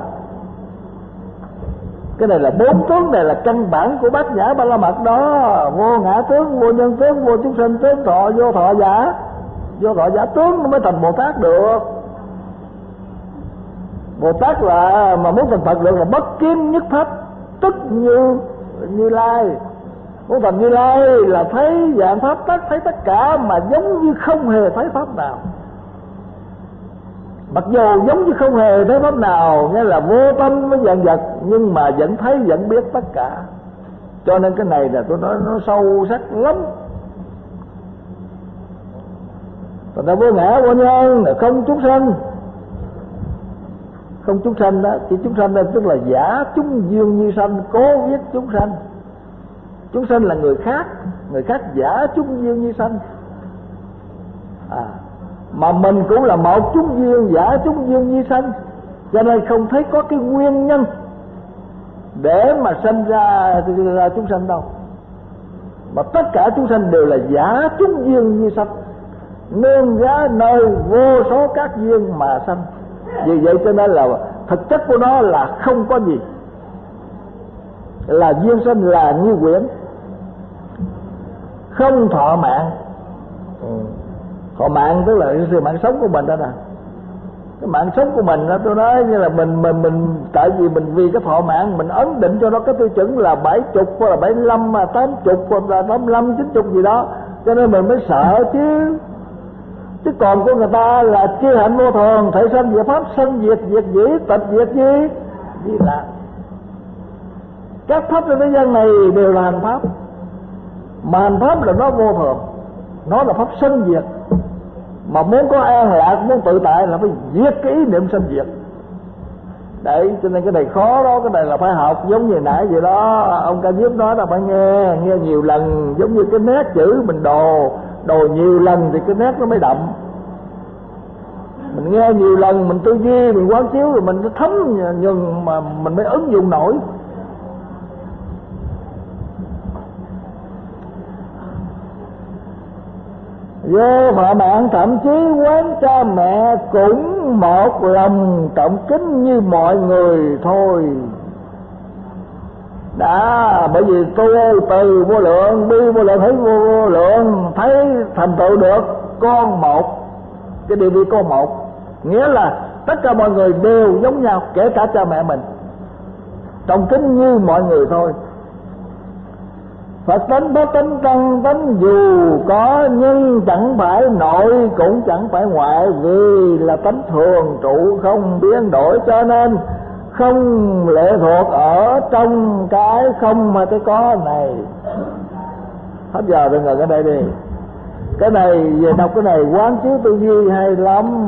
Cái này là bốn tướng này là căn bản của bát nhã ba la mật đó. Vô ngã tướng, vô nhân tướng, vô chúng sinh tướng, thọ vô thọ giả. Vô thọ giả tướng nó mới thành Bồ Tát được. Bồ Tát là mà muốn thành Phật được là bất kiến nhất pháp, tức như Như Lai. Muốn thành Như Lai là thấy dạng pháp tất, thấy tất cả mà giống như không hề thấy pháp nào. Mặc dù giống như không hề thấy pháp nào, nghĩa là vô tâm với dạng vật, nhưng mà vẫn thấy vẫn biết tất cả. Cho nên cái này là tôi nói nó sâu sắc lắm. Còn ta vô ngã vô nhân là không chúng sanh. Không chúng sanh đó, chỉ chúng sanh đó tức là giả chúng duyên như sanh, cố viết chúng sanh. Chúng sanh là người khác, người khác giả chúng duyên như sanh. À, mà mình cũng là một chúng duyên, giả chúng duyên như sanh, cho nên không thấy có cái nguyên nhân để mà sanh ra, ra chúng sanh đâu. mà tất cả chúng sanh đều là giả chúng duyên như sanh, nương giá nơi vô số các duyên mà sanh. Vì vậy cho nên là thực chất của nó là không có gì, là duyên sinh, là như quyển, không thọ mạng. Ừ. Thọ mạng tức là cái sự mạng sống của mình đó nè. Cái mạng sống của mình đó, tôi nói như là mình mình mình tại vì mình vì cái thọ mạng mình ấn định cho nó cái tiêu chuẩn là bảy chục hoặc là bảy mươi lăm mà tám chục hoặc là tám mươi lăm chín chục gì đó, cho nên mình mới sợ chứ. Chứ còn của người ta là chư hạnh vô thường, thể sanh diệt pháp, sanh diệt diệt dĩ, tịch diệt gì gì là các pháp trên thế gian này đều là hành pháp, mà hành pháp là nó vô thường, nó là pháp sanh diệt. Mà muốn có an lạc, muốn tự tại là phải diệt cái ý niệm sanh diệt. Đấy, cho nên cái này khó đó, cái này là phải học giống như nãy vậy đó. Ông Ca Diếp nói là phải nghe, nghe nhiều lần, giống như cái nét chữ mình đồ, đồ nhiều lần thì cái nét nó mới đậm. Mình nghe nhiều lần, mình tư duy, mình quán chiếu rồi mình nó thấm, nhưng mà mình mới ứng dụng nổi. Vô thọ mạng thậm chí quán cha mẹ cũng một lòng trọng kính như mọi người thôi. Đã, bởi vì tôi từ vô lượng, bi vô lượng, thấy vô lượng, thấy thành tựu được con một, cái điều đi con một, nghĩa là tất cả mọi người đều giống nhau, kể cả cha mẹ mình, trọng kính như mọi người thôi. Phật tánh bất tánh, căn tánh dù có nhưng chẳng phải nội cũng chẳng phải ngoại, vì là tánh thường trụ không biến đổi, cho nên không lệ thuộc ở trong cái không mà cái có này. Hết giờ rồi, ngồi ở đây đi. Cái này về đọc cái này quán chiếu tư duy hay lắm.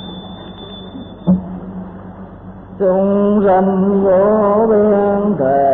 Chúng sanh vô biên thể